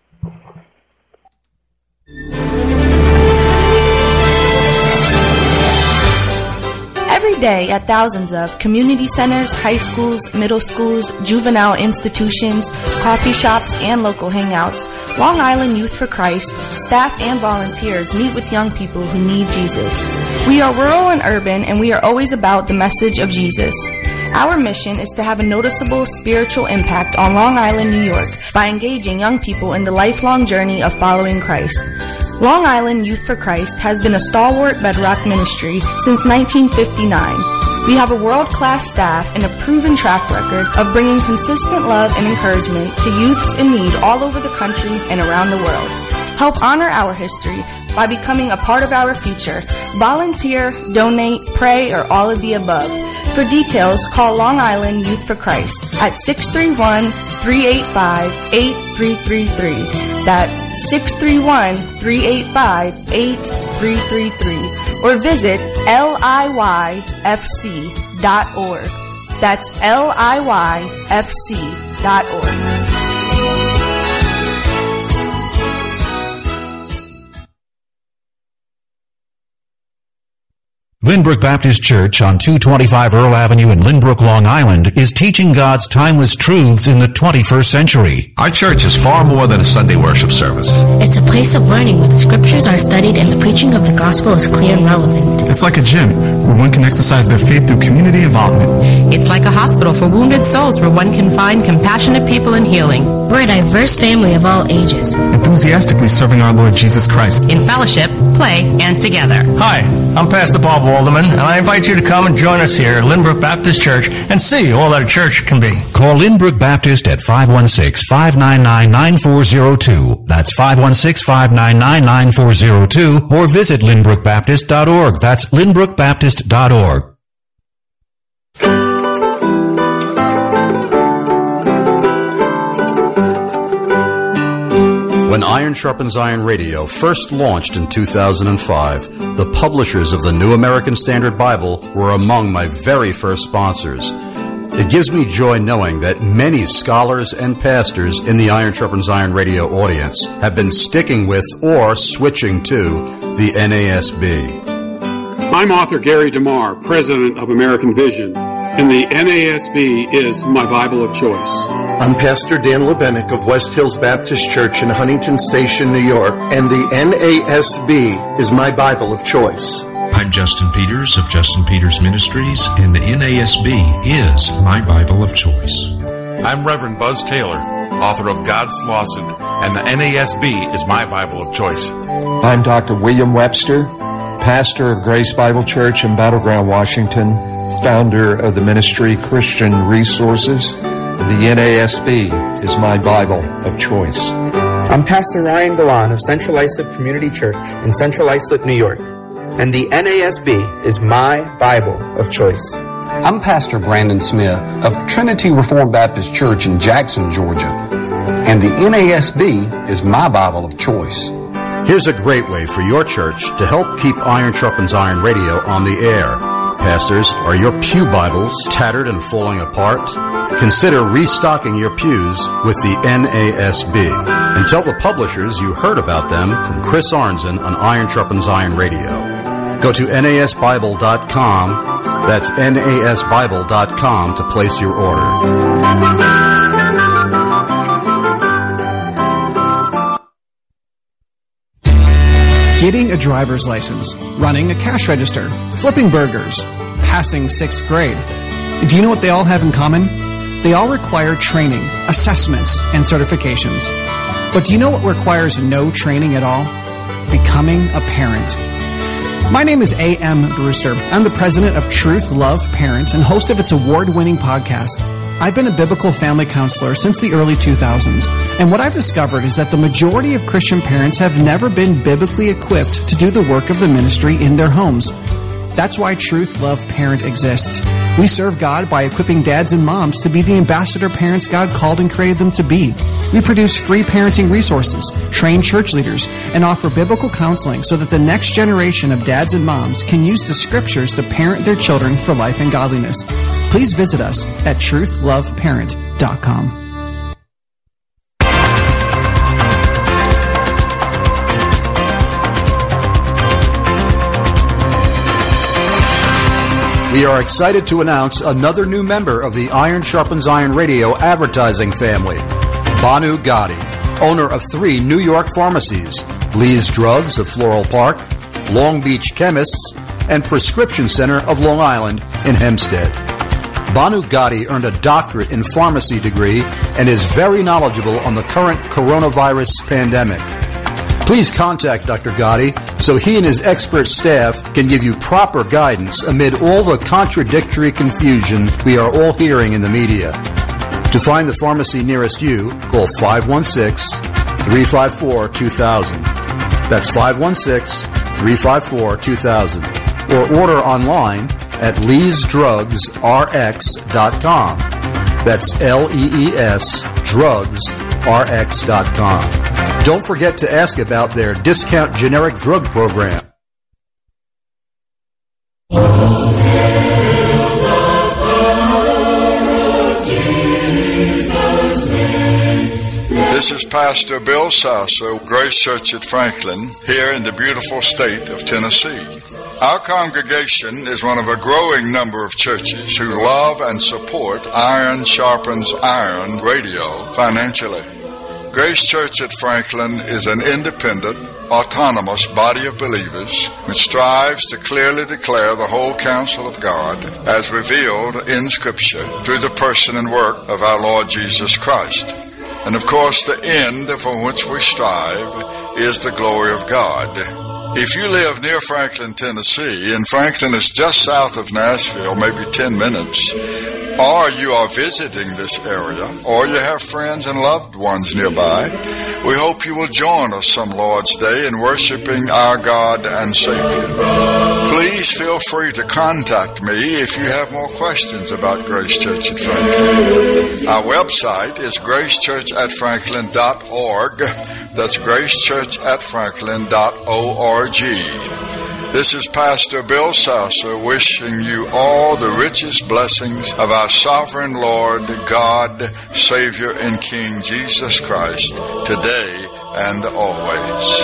Every day at thousands of community centers, high schools, middle schools, juvenile institutions, coffee shops, and local hangouts, Long Island Youth for Christ, staff and volunteers meet with young people who need Jesus. We are rural and urban, and we are always about the message of Jesus. Our mission is to have a noticeable spiritual impact on Long Island, New York, by engaging young people in the lifelong journey of following Christ. Long Island Youth for Christ has been a stalwart bedrock ministry since 1959. We have a world-class staff and a proven track record of bringing consistent love and encouragement to youths in need all over the country and around the world. Help honor our history by becoming a part of our future. Volunteer, donate, pray, or all of the above. For details, call Long Island Youth for Christ at 631-385-8333. That's 631-385-8333. Or visit liyfc.org. That's liyfc.org. Lynbrook Baptist Church on 225 Earl Avenue in Lynbrook, Long Island is teaching God's timeless truths in the 21st century. Our church is far more than a Sunday worship service. It's a place of learning where the scriptures are studied and the preaching of the gospel is clear and relevant. It's like a gym where one can exercise their faith through community involvement. It's like a hospital for wounded souls where one can find compassionate people in healing. We're a diverse family of all ages, enthusiastically serving our Lord Jesus Christ. In fellowship, play, and together. Hi, I'm Pastor Bob Walderman, and I invite you to come and join us here at Lynbrook Baptist Church and see all that a church can be. Call Lynbrook Baptist at 516-599-9402. That's 516-599-9402, or visit lynbrookbaptist.org. That's lynbrookbaptist.org. When Iron Sharpens Iron Radio first launched in 2005, the publishers of the New American Standard Bible were among my very first sponsors. It gives me joy knowing that many scholars and pastors in the Iron Sharpens Iron Radio audience have been sticking with or switching to the NASB. I'm author Gary DeMar, president of American Vision, and the NASB is my Bible of choice. I'm Pastor Dan Lebenik of West Hills Baptist Church in Huntington Station, New York, and the NASB is my Bible of choice. I'm Justin Peters of Justin Peters Ministries, and the NASB is my Bible of choice. I'm Reverend Buzz Taylor, author of God's Lawsuit, and the NASB is my Bible of choice. I'm Dr. William Webster, pastor of Grace Bible Church in Battleground, Washington, founder of the ministry Christian Resources. The NASB is my Bible of choice. I'm Pastor Ryan Galan of Central Islip Community Church in Central Islip, New York, and the NASB is my Bible of choice. I'm Pastor Brandon Smith of Trinity Reformed Baptist Church in Jackson, Georgia, and the NASB is my Bible of choice. Here's a great way for your church to help keep Iron Sharpens Iron Radio on the air. Pastors, are your pew Bibles tattered and falling apart? Consider restocking your pews with the NASB. And tell the publishers you heard about them from Chris Arnzen on Iron Sharpens Iron Radio. Go to nasbible.com, that's nasbible.com, to place your order. Getting a driver's license, running a cash register, flipping burgers, passing 6th grade. Do you know what they all have in common? They all require training, assessments, and certifications. But do you know what requires no training at all? Becoming a parent. My name is A.M. Brewster. I'm the president of Truth, Love, Parent, and host of its award-winning podcast. I've been a biblical family counselor since the early 2000s, and what I've discovered is that the majority of Christian parents have never been biblically equipped to do the work of the ministry in their homes. That's why Truth, Love, Parent exists. We serve God by equipping dads and moms to be the ambassador parents God called and created them to be. We produce free parenting resources, train church leaders, and offer biblical counseling so that the next generation of dads and moms can use the scriptures to parent their children for life and godliness. Please visit us at truthloveparent.com. We are excited to announce another new member of the Iron Sharpens Iron Radio advertising family, Banu Gotti, owner of 3 New York pharmacies, Lee's Drugs of Floral Park, Long Beach Chemists, and Prescription Center of Long Island in Hempstead. Banu Gotti earned a doctorate in pharmacy degree and is very knowledgeable on the current coronavirus pandemic. Please contact Dr. Gotti so he and his expert staff can give you proper guidance amid all the contradictory confusion we are all hearing in the media. To find the pharmacy nearest you, call 516-354-2000. That's 516-354-2000. Or order online at leesdrugsrx.com. That's LEES drugsrx.com. Don't forget to ask about their discount generic drug program. This is Pastor Bill Sasso, Grace Church at Franklin, here in the beautiful state of Tennessee. Our congregation is one of a growing number of churches who love and support Iron Sharpens Iron Radio financially. Grace Church at Franklin is an independent, autonomous body of believers which strives to clearly declare the whole counsel of God as revealed in Scripture through the person and work of our Lord Jesus Christ. And of course, the end for which we strive is the glory of God. If you live near Franklin, Tennessee, and Franklin is just south of Nashville, maybe 10 minutes, or you are visiting this area, or you have friends and loved ones nearby, we hope you will join us some Lord's Day in worshiping our God and Savior. Please feel free to contact me if you have more questions about Grace Church at Franklin. Our website is gracechurchatfranklin.org. That's gracechurchatfranklin.org. This is Pastor Bill Sasso wishing you all the richest blessings of our sovereign Lord, God, Savior, and King Jesus Christ, today and always.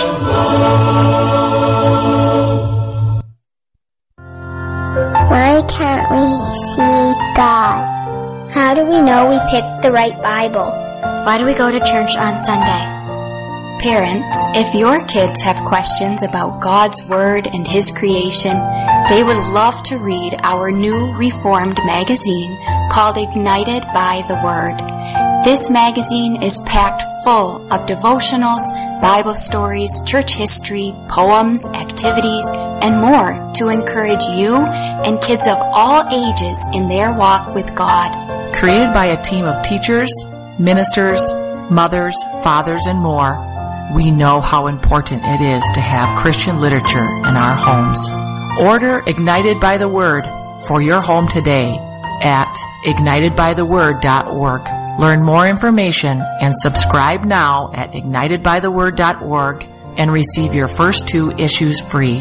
Why can't we see God? How do we know we picked the right Bible? Why do we go to church on Sunday? Parents, if your kids have questions about God's Word and His creation, they would love to read our new Reformed magazine called Ignited by the Word. This magazine is packed full of devotionals, Bible stories, church history, poems, activities, and more to encourage you and kids of all ages in their walk with God. Created by a team of teachers, ministers, mothers, fathers, and more, we know how important it is to have Christian literature in our homes. Order Ignited by the Word for your home today at ignitedbytheword.org. Learn more information and subscribe now at ignitedbytheword.org and receive your first 2 issues free.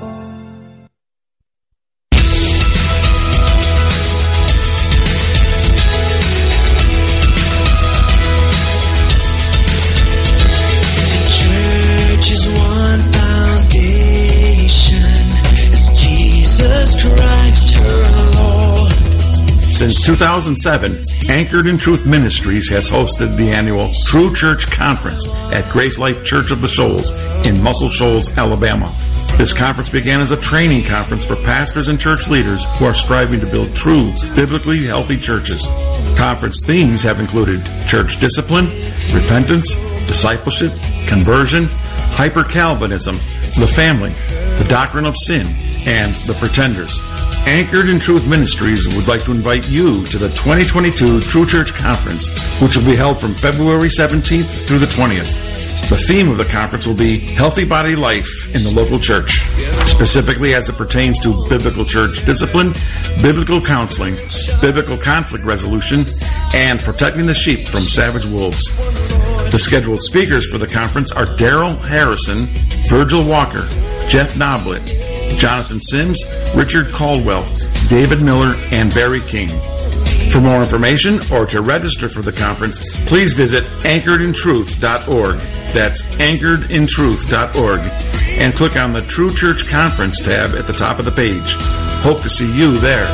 Since 2007, Anchored in Truth Ministries has hosted the annual True Church Conference at Grace Life Church of the Shoals in Muscle Shoals, Alabama. This conference began as a training conference for pastors and church leaders who are striving to build true, biblically healthy churches. Conference themes have included church discipline, repentance, discipleship, conversion, hyper-Calvinism, the family, the doctrine of sin, and the pretenders. Anchored in Truth Ministries would like to invite you to the 2022 True Church Conference, which will be held from February 17th through the 20th. The theme of the conference will be Healthy Body Life in the Local Church, specifically as it pertains to biblical church discipline, biblical counseling, biblical conflict resolution, and protecting the sheep from savage wolves. The scheduled speakers for the conference are Daryl Harrison, Virgil Walker, Jeff Noblet, Jonathan Sims, Richard Caldwell, David Miller, and Barry King. For more information or to register for the conference, please visit anchoredintruth.org. That's anchoredintruth.org. And click on the True Church Conference tab at the top of the page. Hope to see you there.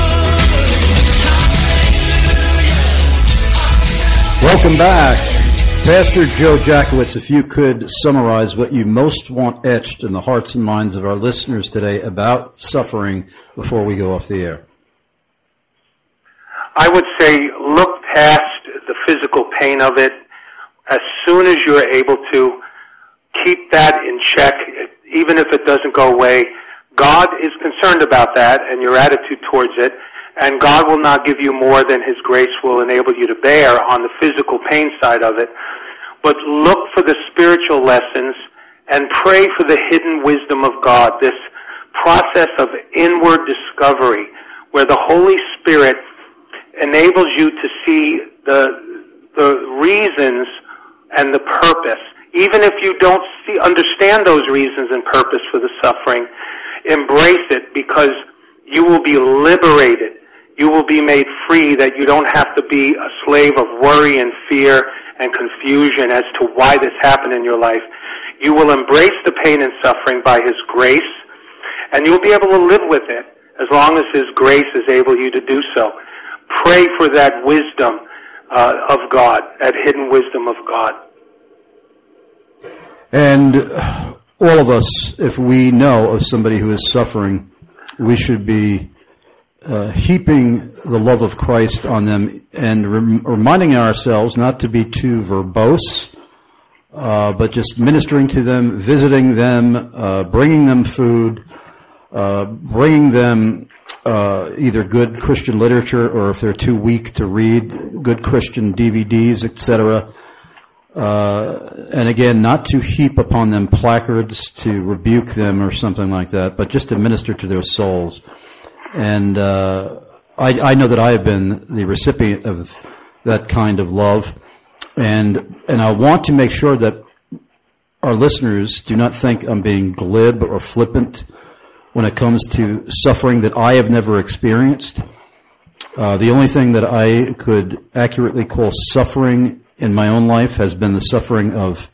Welcome back. Pastor Joe Jackowitz, if you could summarize what you most want etched in the hearts and minds of our listeners today about suffering before we go off the air. I would say look past the physical pain of it. As soon as you're able to, keep that in check, even if it doesn't go away. God is concerned about that and your attitude towards it, and God will not give you more than His grace will enable you to bear on the physical pain side of it. But look for the spiritual lessons and pray for the hidden wisdom of God, this process of inward discovery where the Holy Spirit enables you to see the reasons and the purpose. Even if you don't understand those reasons and purpose for the suffering, embrace it, because you will be liberated. You will be made free, that you don't have to be a slave of worry and fear and confusion as to why this happened in your life. You will embrace the pain and suffering by His grace, and you'll be able to live with it as long as His grace is able you to do so. Pray for that wisdom of God, that hidden wisdom of God. And all of us, if we know of somebody who is suffering, we should be heaping the love of Christ on them and reminding ourselves not to be too verbose, but just ministering to them, visiting them, bringing them food, bringing them either good Christian literature, or if they're too weak to read, good Christian DVDs, etc. And again, not to heap upon them placards to rebuke them or something like that, but just to minister to their souls. And I know that I have been the recipient of that kind of love, and I want to make sure that our listeners do not think I'm being glib or flippant when it comes to suffering that I have never experienced. The only thing that I could accurately call suffering in my own life has been the suffering of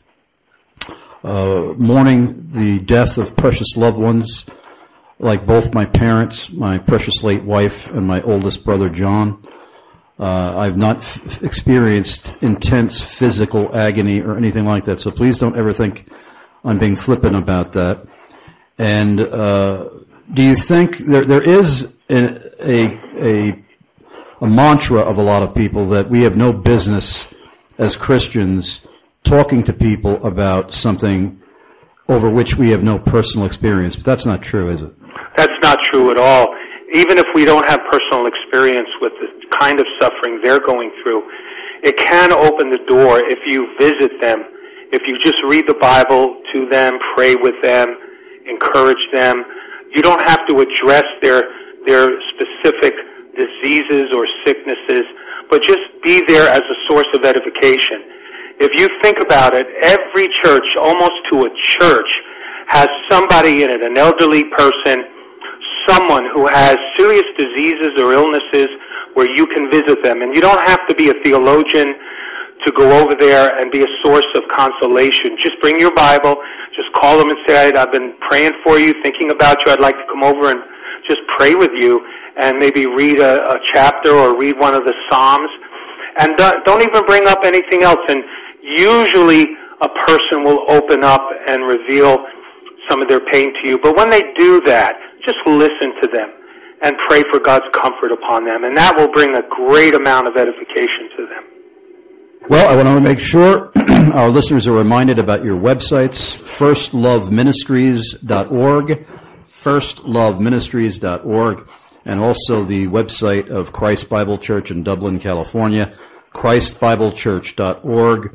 mourning the death of precious loved ones, like both my parents, my precious late wife, and my oldest brother John. I've not experienced intense physical agony or anything like that, so please don't ever think I'm being flippant about that. And do you think there is a mantra of a lot of people that we have no business as Christians talking to people about something over which we have no personal experience? But that's not true, is it? That's not true at all. Even if we don't have personal experience with the kind of suffering they're going through, it can open the door if you visit them, if you just read the Bible to them, pray with them, encourage them. You don't have to address their specific diseases or sicknesses, but just be there as a source of edification. If you think about it, every church, almost to a church, has somebody in it, an elderly person, someone who has serious diseases or illnesses where you can visit them. And you don't have to be a theologian to go over there and be a source of consolation. Just bring your Bible, just call them and say, I've been praying for you, thinking about you, I'd like to come over and just pray with you, and maybe read a chapter or read one of the Psalms. And don't even bring up anything else. And usually a person will open up and reveal some of their pain to you. But when they do that, just listen to them and pray for God's comfort upon them. And that will bring a great amount of edification to them. Well, I want to make sure our listeners are reminded about your websites, firstloveministries.org, firstloveministries.org, and also the website of Christ Bible Church in Dublin, California, christbiblechurch.org,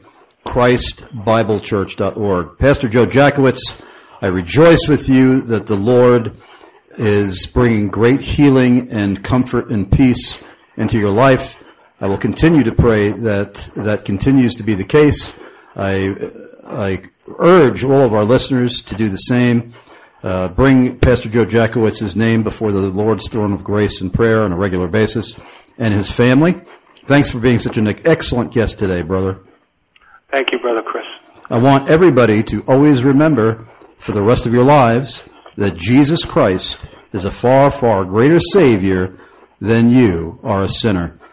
ChristBibleChurch.org. Pastor Joe Jackowitz, I rejoice with you that the Lord is bringing great healing and comfort and peace into your life. I will continue to pray that continues to be the case. I urge all of our listeners to do the same. Bring Pastor Joe Jackowitz's name before the Lord's throne of grace in prayer on a regular basis, and his family. Thanks for being such an excellent guest today, brother. Thank you, Brother Chris. I want everybody to always remember for the rest of your lives that Jesus Christ is a far, far greater Savior than you are a sinner.